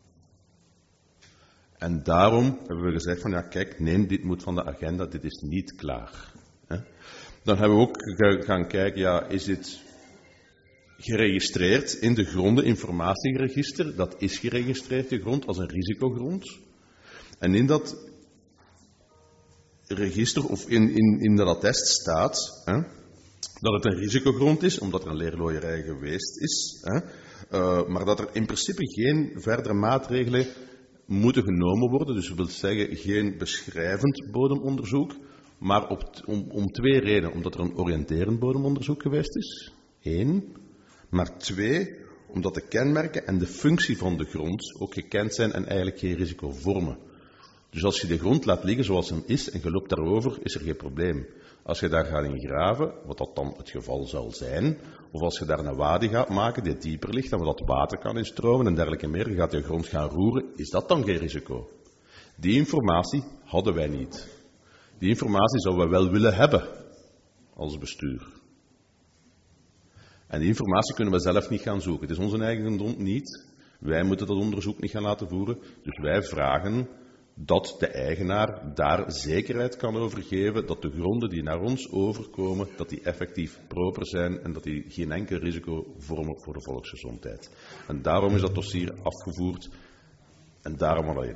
G: En daarom hebben we gezegd van ja, kijk, neem dit moet van de agenda, dit is niet klaar. Hè? Dan hebben we ook gaan kijken, ja, is dit geregistreerd in de grondeninformatieregister? Dat is geregistreerd, de grond, als een risicogrond. En in dat register of in, in, in dat attest staat hè, dat het een risicogrond is, omdat er een leerlooierij geweest is, hè, uh, maar dat er in principe geen verdere maatregelen moeten genomen worden. Dus dat wil zeggen geen beschrijvend bodemonderzoek, maar op, om, om twee redenen. Omdat er een oriënterend bodemonderzoek geweest is, één, maar twee, omdat de kenmerken en de functie van de grond ook gekend zijn en eigenlijk geen risico vormen. Dus als je de grond laat liggen zoals hem is en je loopt daarover, is er geen probleem. Als je daar gaat in graven, wat dat dan het geval zal zijn, of als je daar een wadi gaat maken die dieper ligt en waar dat water kan instromen en dergelijke meer, je gaat je grond gaan roeren, is dat dan geen risico? Die informatie hadden wij niet. Die informatie zouden we wel willen hebben als bestuur. En die informatie kunnen we zelf niet gaan zoeken. Het is onze eigen grond niet. Wij moeten dat onderzoek niet gaan laten voeren. Dus wij vragen dat de eigenaar daar zekerheid kan over geven dat de gronden die naar ons overkomen, dat die effectief proper zijn en dat die geen enkel risico vormen voor de volksgezondheid. En daarom is dat dossier afgevoerd en daarom alleen.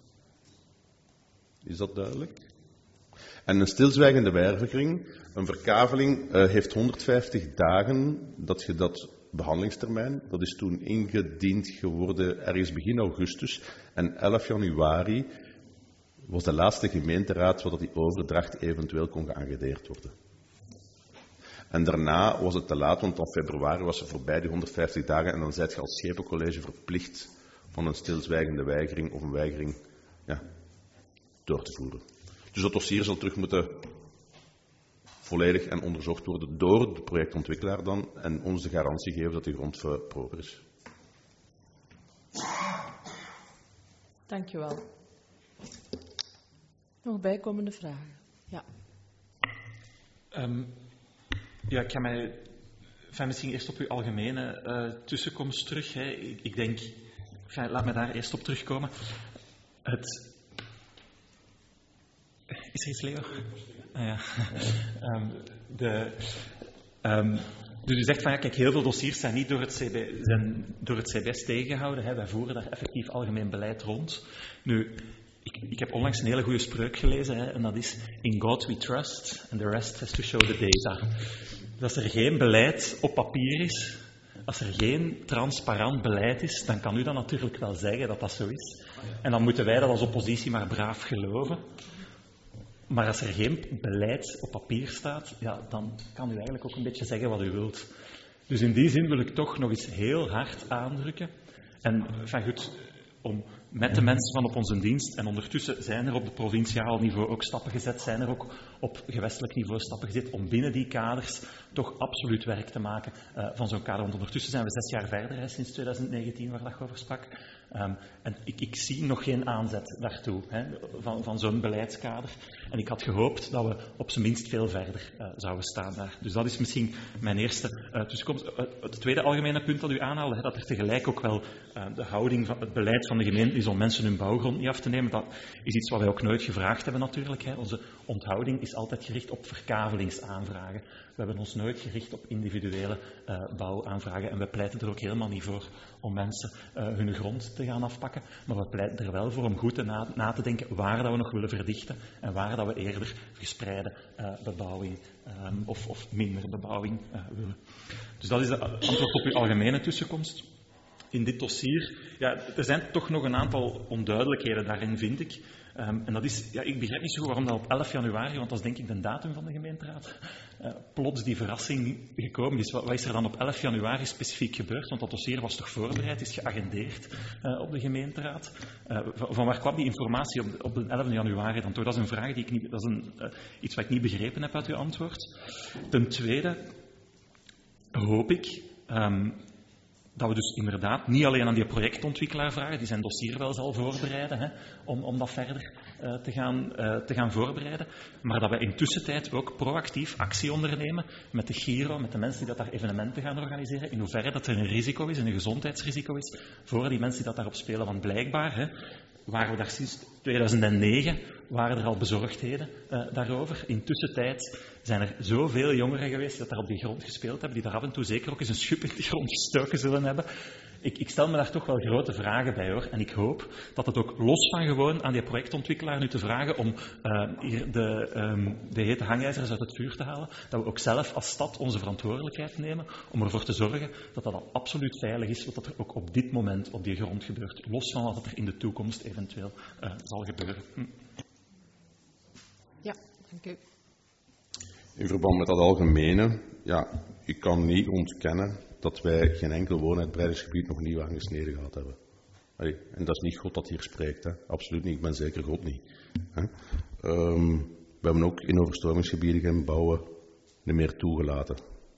G: Is dat duidelijk? En een stilzwijgende weigering, een verkaveling, uh, heeft honderdvijftig dagen dat je dat behandelingstermijn, dat is toen ingediend geworden ergens begin augustus en elf januari was de laatste gemeenteraad zodat die overdracht eventueel kon geangedeerd worden. En daarna was het te laat, want in februari was het voorbij die honderdvijftig dagen en dan zijt je als schepencollege verplicht van een stilzwijgende weigering of een weigering ja, door te voeren. Dus dat dossier zal terug moeten volledig en onderzocht worden door de projectontwikkelaar dan en ons de garantie geven dat die grond proper is.
A: Dank je wel. Nog bijkomende vragen? Ja.
F: Um, ja, ik ga mij enfin, misschien eerst op uw algemene uh, tussenkomst terug. Hè. Ik, ik denk, enfin, laat me daar eerst op terugkomen. Het... Is er iets, Leo? Ah, ja. um, de, um, Dus u zegt van, ja, kijk, heel veel dossiers zijn niet door het, C B, zijn door het C B S tegengehouden. Hè. Wij voeren daar effectief algemeen beleid rond. Nu, ik, ik heb onlangs een hele goede spreuk gelezen, hè, en dat is: In God we trust, and the rest has to show the data. Dus als er geen beleid op papier is, als er geen transparant beleid is, dan kan u dat natuurlijk wel zeggen dat dat zo is. En dan moeten wij dat als oppositie maar braaf geloven. Maar als er geen beleid op papier staat, ja, dan kan u eigenlijk ook een beetje zeggen wat u wilt. Dus in die zin wil ik toch nog eens heel hard aandrukken. En van goed, om met de mensen van op onze dienst, en ondertussen zijn er op de provinciaal niveau ook stappen gezet, zijn er ook op gewestelijk niveau stappen gezet, om binnen die kaders toch absoluut werk te maken uh, van zo'n kader. Want ondertussen zijn we zes jaar verder, hè, sinds twintig negentien, waar dat over sprak. Um, en ik, ik zie nog geen aanzet daartoe, hè, van, van zo'n beleidskader. En ik had gehoopt dat we op zijn minst veel verder uh, zouden staan daar. Dus dat is misschien mijn eerste uh, tussenkomst. Uh, het tweede algemene punt dat u aanhaalde, hè, dat er tegelijk ook wel uh, de houding van het beleid van de gemeente is om mensen hun bouwgrond niet af te nemen. Dat is iets wat wij ook nooit gevraagd hebben natuurlijk. Hè. Onze onthouding is altijd gericht op verkavelingsaanvragen. We hebben ons nooit gericht op individuele uh, bouwaanvragen. En we pleiten er ook helemaal niet voor om mensen uh, hun grond te gaan afpakken. Maar we pleiten er wel voor om goed te na, na te denken waar dat we nog willen verdichten en waar dat we eerder gespreide uh, bebouwing um, of, of minder bebouwing uh, willen. Dus dat is de antwoord op uw algemene tussenkomst. In dit dossier, ja, er zijn toch nog een aantal onduidelijkheden daarin, vind ik. Um, en dat is, ja, ik begrijp niet zo goed waarom dat op elf januari, want dat is denk ik de datum van de gemeenteraad, uh, plots die verrassing gekomen is. Wat, wat is er dan op elf januari specifiek gebeurd? Want dat dossier was toch voorbereid, is geagendeerd uh, op de gemeenteraad. Uh, van, van waar kwam die informatie op de, op de elfde januari dan toch? Dat is een vraag die ik niet, dat is een, uh, iets wat ik niet begrepen heb uit uw antwoord. Ten tweede hoop ik Um, dat we dus inderdaad niet alleen aan die projectontwikkelaar vragen, die zijn dossier wel zal voorbereiden, hè, om, om dat verder uh, te, gaan, uh, te gaan voorbereiden, maar dat we in tussentijd ook proactief actie ondernemen met de Giro, met de mensen die dat daar evenementen gaan organiseren, in hoeverre dat er een risico is, een gezondheidsrisico is, voor die mensen die dat daarop spelen. Want blijkbaar hè, waren we daar sinds tweeduizend negen, waren er al bezorgdheden uh, daarover. In tussentijd zijn er zoveel jongeren geweest die dat daar op die grond gespeeld hebben, die daar af en toe zeker ook eens een schub in die grond gestoken zullen hebben. Ik, ik stel me daar toch wel grote vragen bij, hoor. En ik hoop dat het ook los van gewoon aan die projectontwikkelaar nu te vragen om uh, hier de, um, de hete hangijzers uit het vuur te halen, dat we ook zelf als stad onze verantwoordelijkheid nemen om ervoor te zorgen dat dat al absoluut veilig is, wat er ook op dit moment op die grond gebeurt. Los van wat er in de toekomst eventueel uh, zal gebeuren. Hm.
A: Ja, dank u.
G: In verband met dat algemene, ja, ik kan niet ontkennen dat wij geen enkel woonuitbreidingsgebied nog nieuw aangesneden gehad hebben. Allee, en dat is niet God dat hier spreekt, hè. Absoluut niet, ik ben zeker God niet. Hè. Um, we hebben ook in overstromingsgebieden geen bouwen niet meer toegelaten.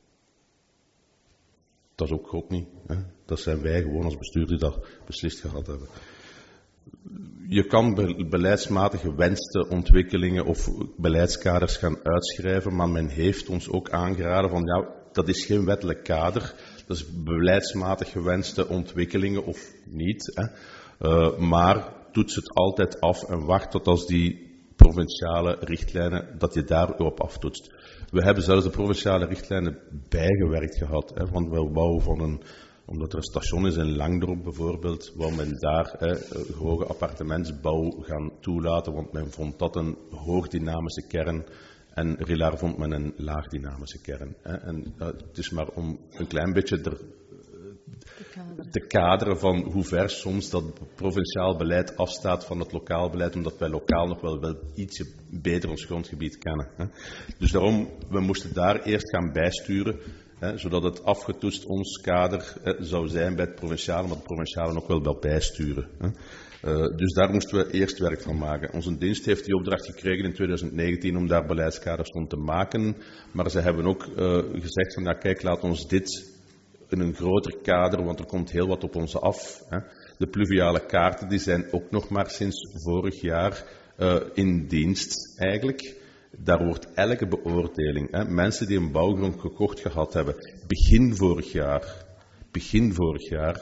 G: Dat is ook God niet. Hè. Dat zijn wij gewoon als bestuur die dat beslist gehad hebben. Je kan be- beleidsmatig gewenste ontwikkelingen of beleidskaders gaan uitschrijven, maar men heeft ons ook aangeraden van ja, dat is geen wettelijk kader, dat is beleidsmatig gewenste ontwikkelingen of niet, hè. Uh, maar toets het altijd af en wacht tot als die provinciale richtlijnen, dat je daarop aftoetst. We hebben zelfs de provinciale richtlijnen bijgewerkt gehad, hè, want we bouwen van een omdat er een station is in Langdorp bijvoorbeeld, waar men daar eh, hoge appartementsbouw gaan toelaten, want men vond dat een hoogdynamische kern en Rilaar vond men een laagdynamische kern. Hè. En uh, het is maar om een klein beetje er, uh, te kaderen van hoe ver soms dat provinciaal beleid afstaat van het lokaal beleid, omdat wij lokaal nog wel, wel ietsje beter ons grondgebied kennen. Hè. Dus daarom, we moesten daar eerst gaan bijsturen, He, zodat het afgetoetst ons kader he, zou zijn bij het provinciale, maar de provinciale ook wel wel bijsturen. He. Uh, dus daar moesten we eerst werk van maken. Onze dienst heeft die opdracht gekregen in twintig negentien om daar beleidskaders rond te maken, maar ze hebben ook uh, gezegd van ja kijk, laat ons dit in een groter kader, want er komt heel wat op ons af. He. De pluviale kaarten die zijn ook nog maar sinds vorig jaar uh, in dienst eigenlijk. Daar wordt elke beoordeling, hè, mensen die een bouwgrond gekocht gehad hebben, begin vorig jaar, begin vorig jaar,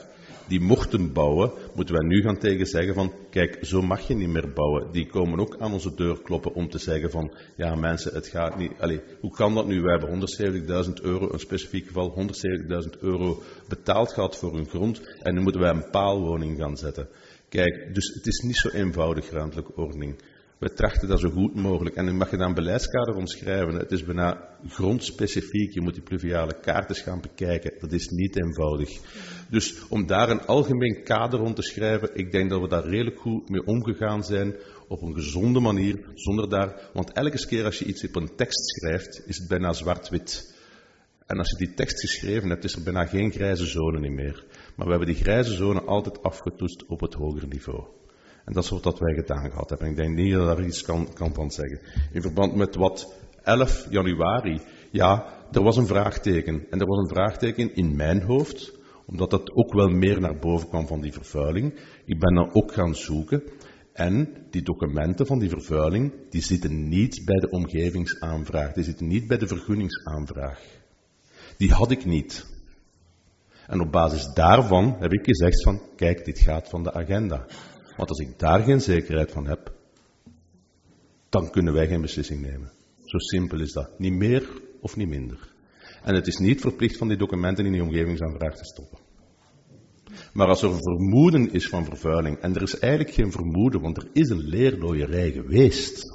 G: die mochten bouwen, moeten wij nu gaan tegen zeggen van, kijk, zo mag je niet meer bouwen. Die komen ook aan onze deur kloppen om te zeggen van, ja mensen, het gaat niet, allez, hoe kan dat nu? Wij hebben honderdzeventigduizend euro, een specifiek geval, honderdzeventigduizend euro betaald gehad voor hun grond en nu moeten wij een paalwoning gaan zetten. Kijk, dus het is niet zo eenvoudig, ruimtelijke ordening. We trachten dat zo goed mogelijk. En nu mag je dan een beleidskader omschrijven. Het is bijna grondspecifiek. Je moet die pluviale kaarten gaan bekijken. Dat is niet eenvoudig. Dus om daar een algemeen kader rond te schrijven, ik denk dat we daar redelijk goed mee omgegaan zijn, op een gezonde manier, zonder daar... Want elke keer als je iets op een tekst schrijft, is het bijna zwart-wit. En als je die tekst geschreven hebt, is er bijna geen grijze zone meer. Maar we hebben die grijze zone altijd afgetoetst op het hogere niveau. En dat is wat wij gedaan gehad hebben. Ik denk niet dat daar iets kan, kan van zeggen. In verband met wat elf januari, ja, er was een vraagteken. En er was een vraagteken in mijn hoofd, omdat dat ook wel meer naar boven kwam van die vervuiling. Ik ben dan ook gaan zoeken. En die documenten van die vervuiling, die zitten niet bij de omgevingsaanvraag. Die zitten niet bij de vergunningsaanvraag. Die had ik niet. En op basis daarvan heb ik gezegd van, kijk, dit gaat van de agenda. Want als ik daar geen zekerheid van heb, dan kunnen wij geen beslissing nemen. Zo simpel is dat. Niet meer of niet minder. En het is niet verplicht van die documenten in die omgevingsaanvraag te stoppen. Maar als er vermoeden is van vervuiling, en er is eigenlijk geen vermoeden, want er is een leerlooierij geweest.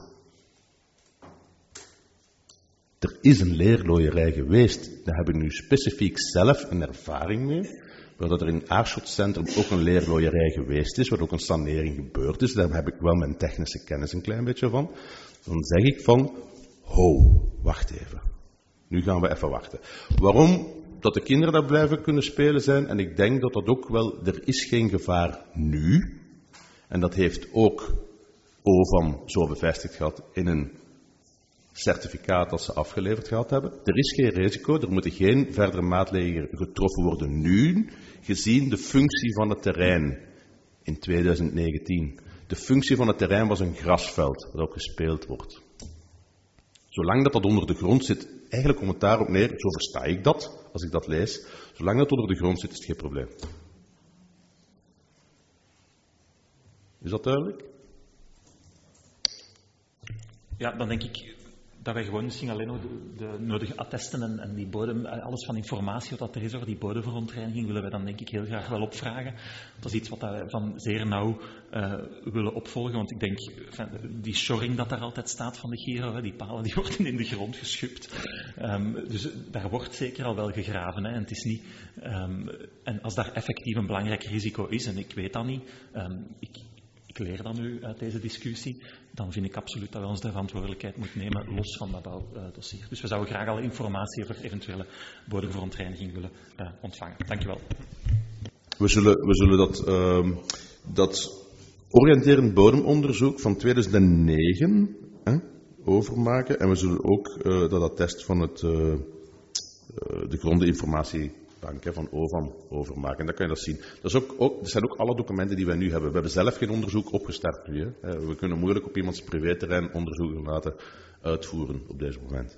G: Er is een leerlooierij geweest. Daar heb ik nu specifiek zelf een ervaring mee. Doordat er in het Aarschotcentrum ook een leerlooierij geweest is, waar ook een sanering gebeurd is, daar heb ik wel mijn technische kennis een klein beetje van. Dan zeg ik van, ho, wacht even. Nu gaan we even wachten. Waarom? Dat de kinderen daar blijven kunnen spelen zijn, en ik denk dat dat ook wel, er is geen gevaar nu. En dat heeft ook O V A M zo bevestigd gehad in een certificaat dat ze afgeleverd gehad hebben. Er is geen risico, er moeten geen verdere maatregelen getroffen worden nu, gezien de functie van het terrein in tweeduizend negentien. De functie van het terrein was een grasveld, dat ook gespeeld wordt. Zolang dat dat onder de grond zit, eigenlijk komt het daarop neer, zo versta ik dat, als ik dat lees, zolang dat onder de grond zit, is het geen probleem. Is dat duidelijk?
F: Ja, dan denk ik dat wij gewoon misschien alleen nog de, de nodige attesten en, en die bodem, alles van informatie wat er is over die bodemverontreiniging, willen wij dan denk ik heel graag wel opvragen. Dat is iets wat wij van zeer nauw uh, willen opvolgen, want ik denk, enfin, die shoring dat daar altijd staat van de Giro, die palen die worden in de grond geschupt. Um, dus daar wordt zeker al wel gegraven. Hè, en, het is niet, um, en als daar effectief een belangrijk risico is, en ik weet dat niet, um, ik, ik leer dat nu uit deze discussie, dan vind ik absoluut dat we ons de verantwoordelijkheid moeten nemen, los van dat bouwdossier. Dus we zouden graag alle informatie over eventuele bodemverontreiniging willen uh, ontvangen. Dank je wel.
G: We zullen, we zullen dat, uh, dat oriënterend bodemonderzoek van tweeduizend negen hè, overmaken. En we zullen ook uh, dat attest van het, uh, uh, de grondeninformatiebank hè, van O V A M overmaken. En dan kan je dat zien. Dat, is ook, ook, dat zijn ook alle documenten die wij nu hebben. We hebben zelf geen onderzoek opgestart nu. Hè. We kunnen moeilijk op iemands privéterrein onderzoeken laten uitvoeren op deze moment.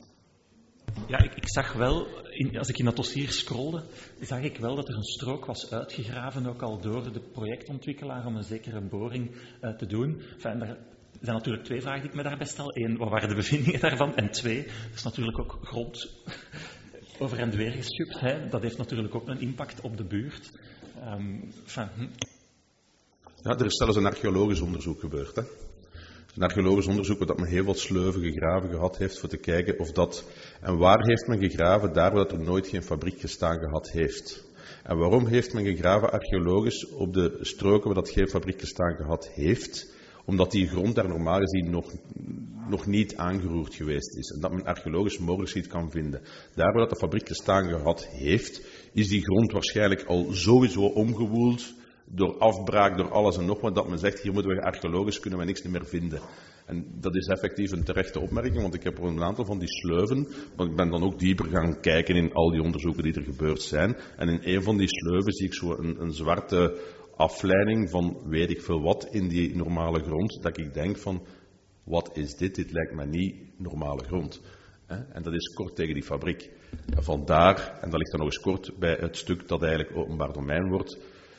F: Ja, ik, ik zag wel, in, als ik in dat dossier scrolde, zag ik wel dat er een strook was uitgegraven, ook al door de projectontwikkelaar, om een zekere boring uh, te doen. Enfin, daar zijn natuurlijk twee vragen die ik me daarbij stel. Eén, wat waren de bevindingen daarvan? En twee, er is natuurlijk ook grond over en weer geschupt. Hè. Dat heeft natuurlijk ook een impact op de buurt. Um, enfin, hm.
G: Ja, er is zelfs een archeologisch onderzoek gebeurd. Hè. Een archeologisch onderzoek dat men heel wat sleuven gegraven gehad heeft voor te kijken of dat... En waar heeft men gegraven? Daar waar er nooit geen fabriek gestaan gehad heeft. En waarom heeft men gegraven archeologisch op de stroken waar dat geen fabriek gestaan gehad heeft? Omdat die grond daar normaal gezien nog, nog niet aangeroerd geweest is. En dat men archeologisch mogelijk iets kan vinden. Daar waar dat de fabriek gestaan gehad heeft, is die grond waarschijnlijk al sowieso omgewoeld door afbraak, door alles en nog wat, dat men zegt, hier moeten we archeologisch kunnen we niks meer vinden. En dat is effectief een terechte opmerking, want ik heb er een aantal van die sleuven, want ik ben dan ook dieper gaan kijken in al die onderzoeken die er gebeurd zijn. En in een van die sleuven zie ik zo een, een zwarte afleiding van weet ik veel wat in die normale grond, dat ik denk van, wat is dit? Dit lijkt mij niet normale grond. En dat is kort tegen die fabriek. En vandaar, en dat ligt dan nog eens kort bij het stuk dat eigenlijk openbaar domein wordt,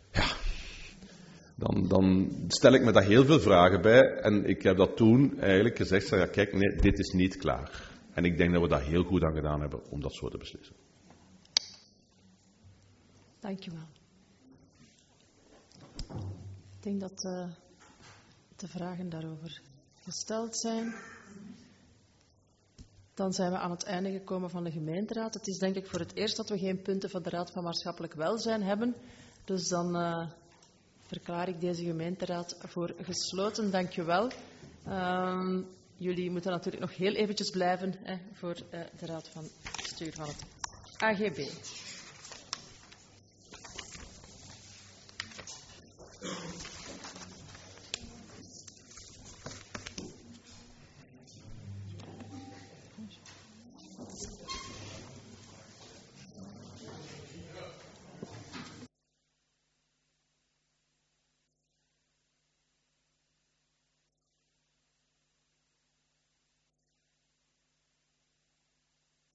G: ja, dan, dan stel ik me daar heel veel vragen bij. En ik heb dat toen eigenlijk gezegd, ja, kijk, nee, dit is niet klaar. En ik denk dat we daar heel goed aan gedaan hebben om dat zo te beslissen.
A: Dank je wel. Ik denk dat uh, de vragen daarover gesteld zijn. Dan zijn we aan het einde gekomen van de gemeenteraad. Het is denk ik voor het eerst dat we geen punten van de Raad van Maatschappelijk Welzijn hebben. Dus dan uh, verklaar ik deze gemeenteraad voor gesloten. Dank je wel. Um, jullie moeten natuurlijk nog heel eventjes blijven hè, voor uh, de Raad van Bestuur van het A G B.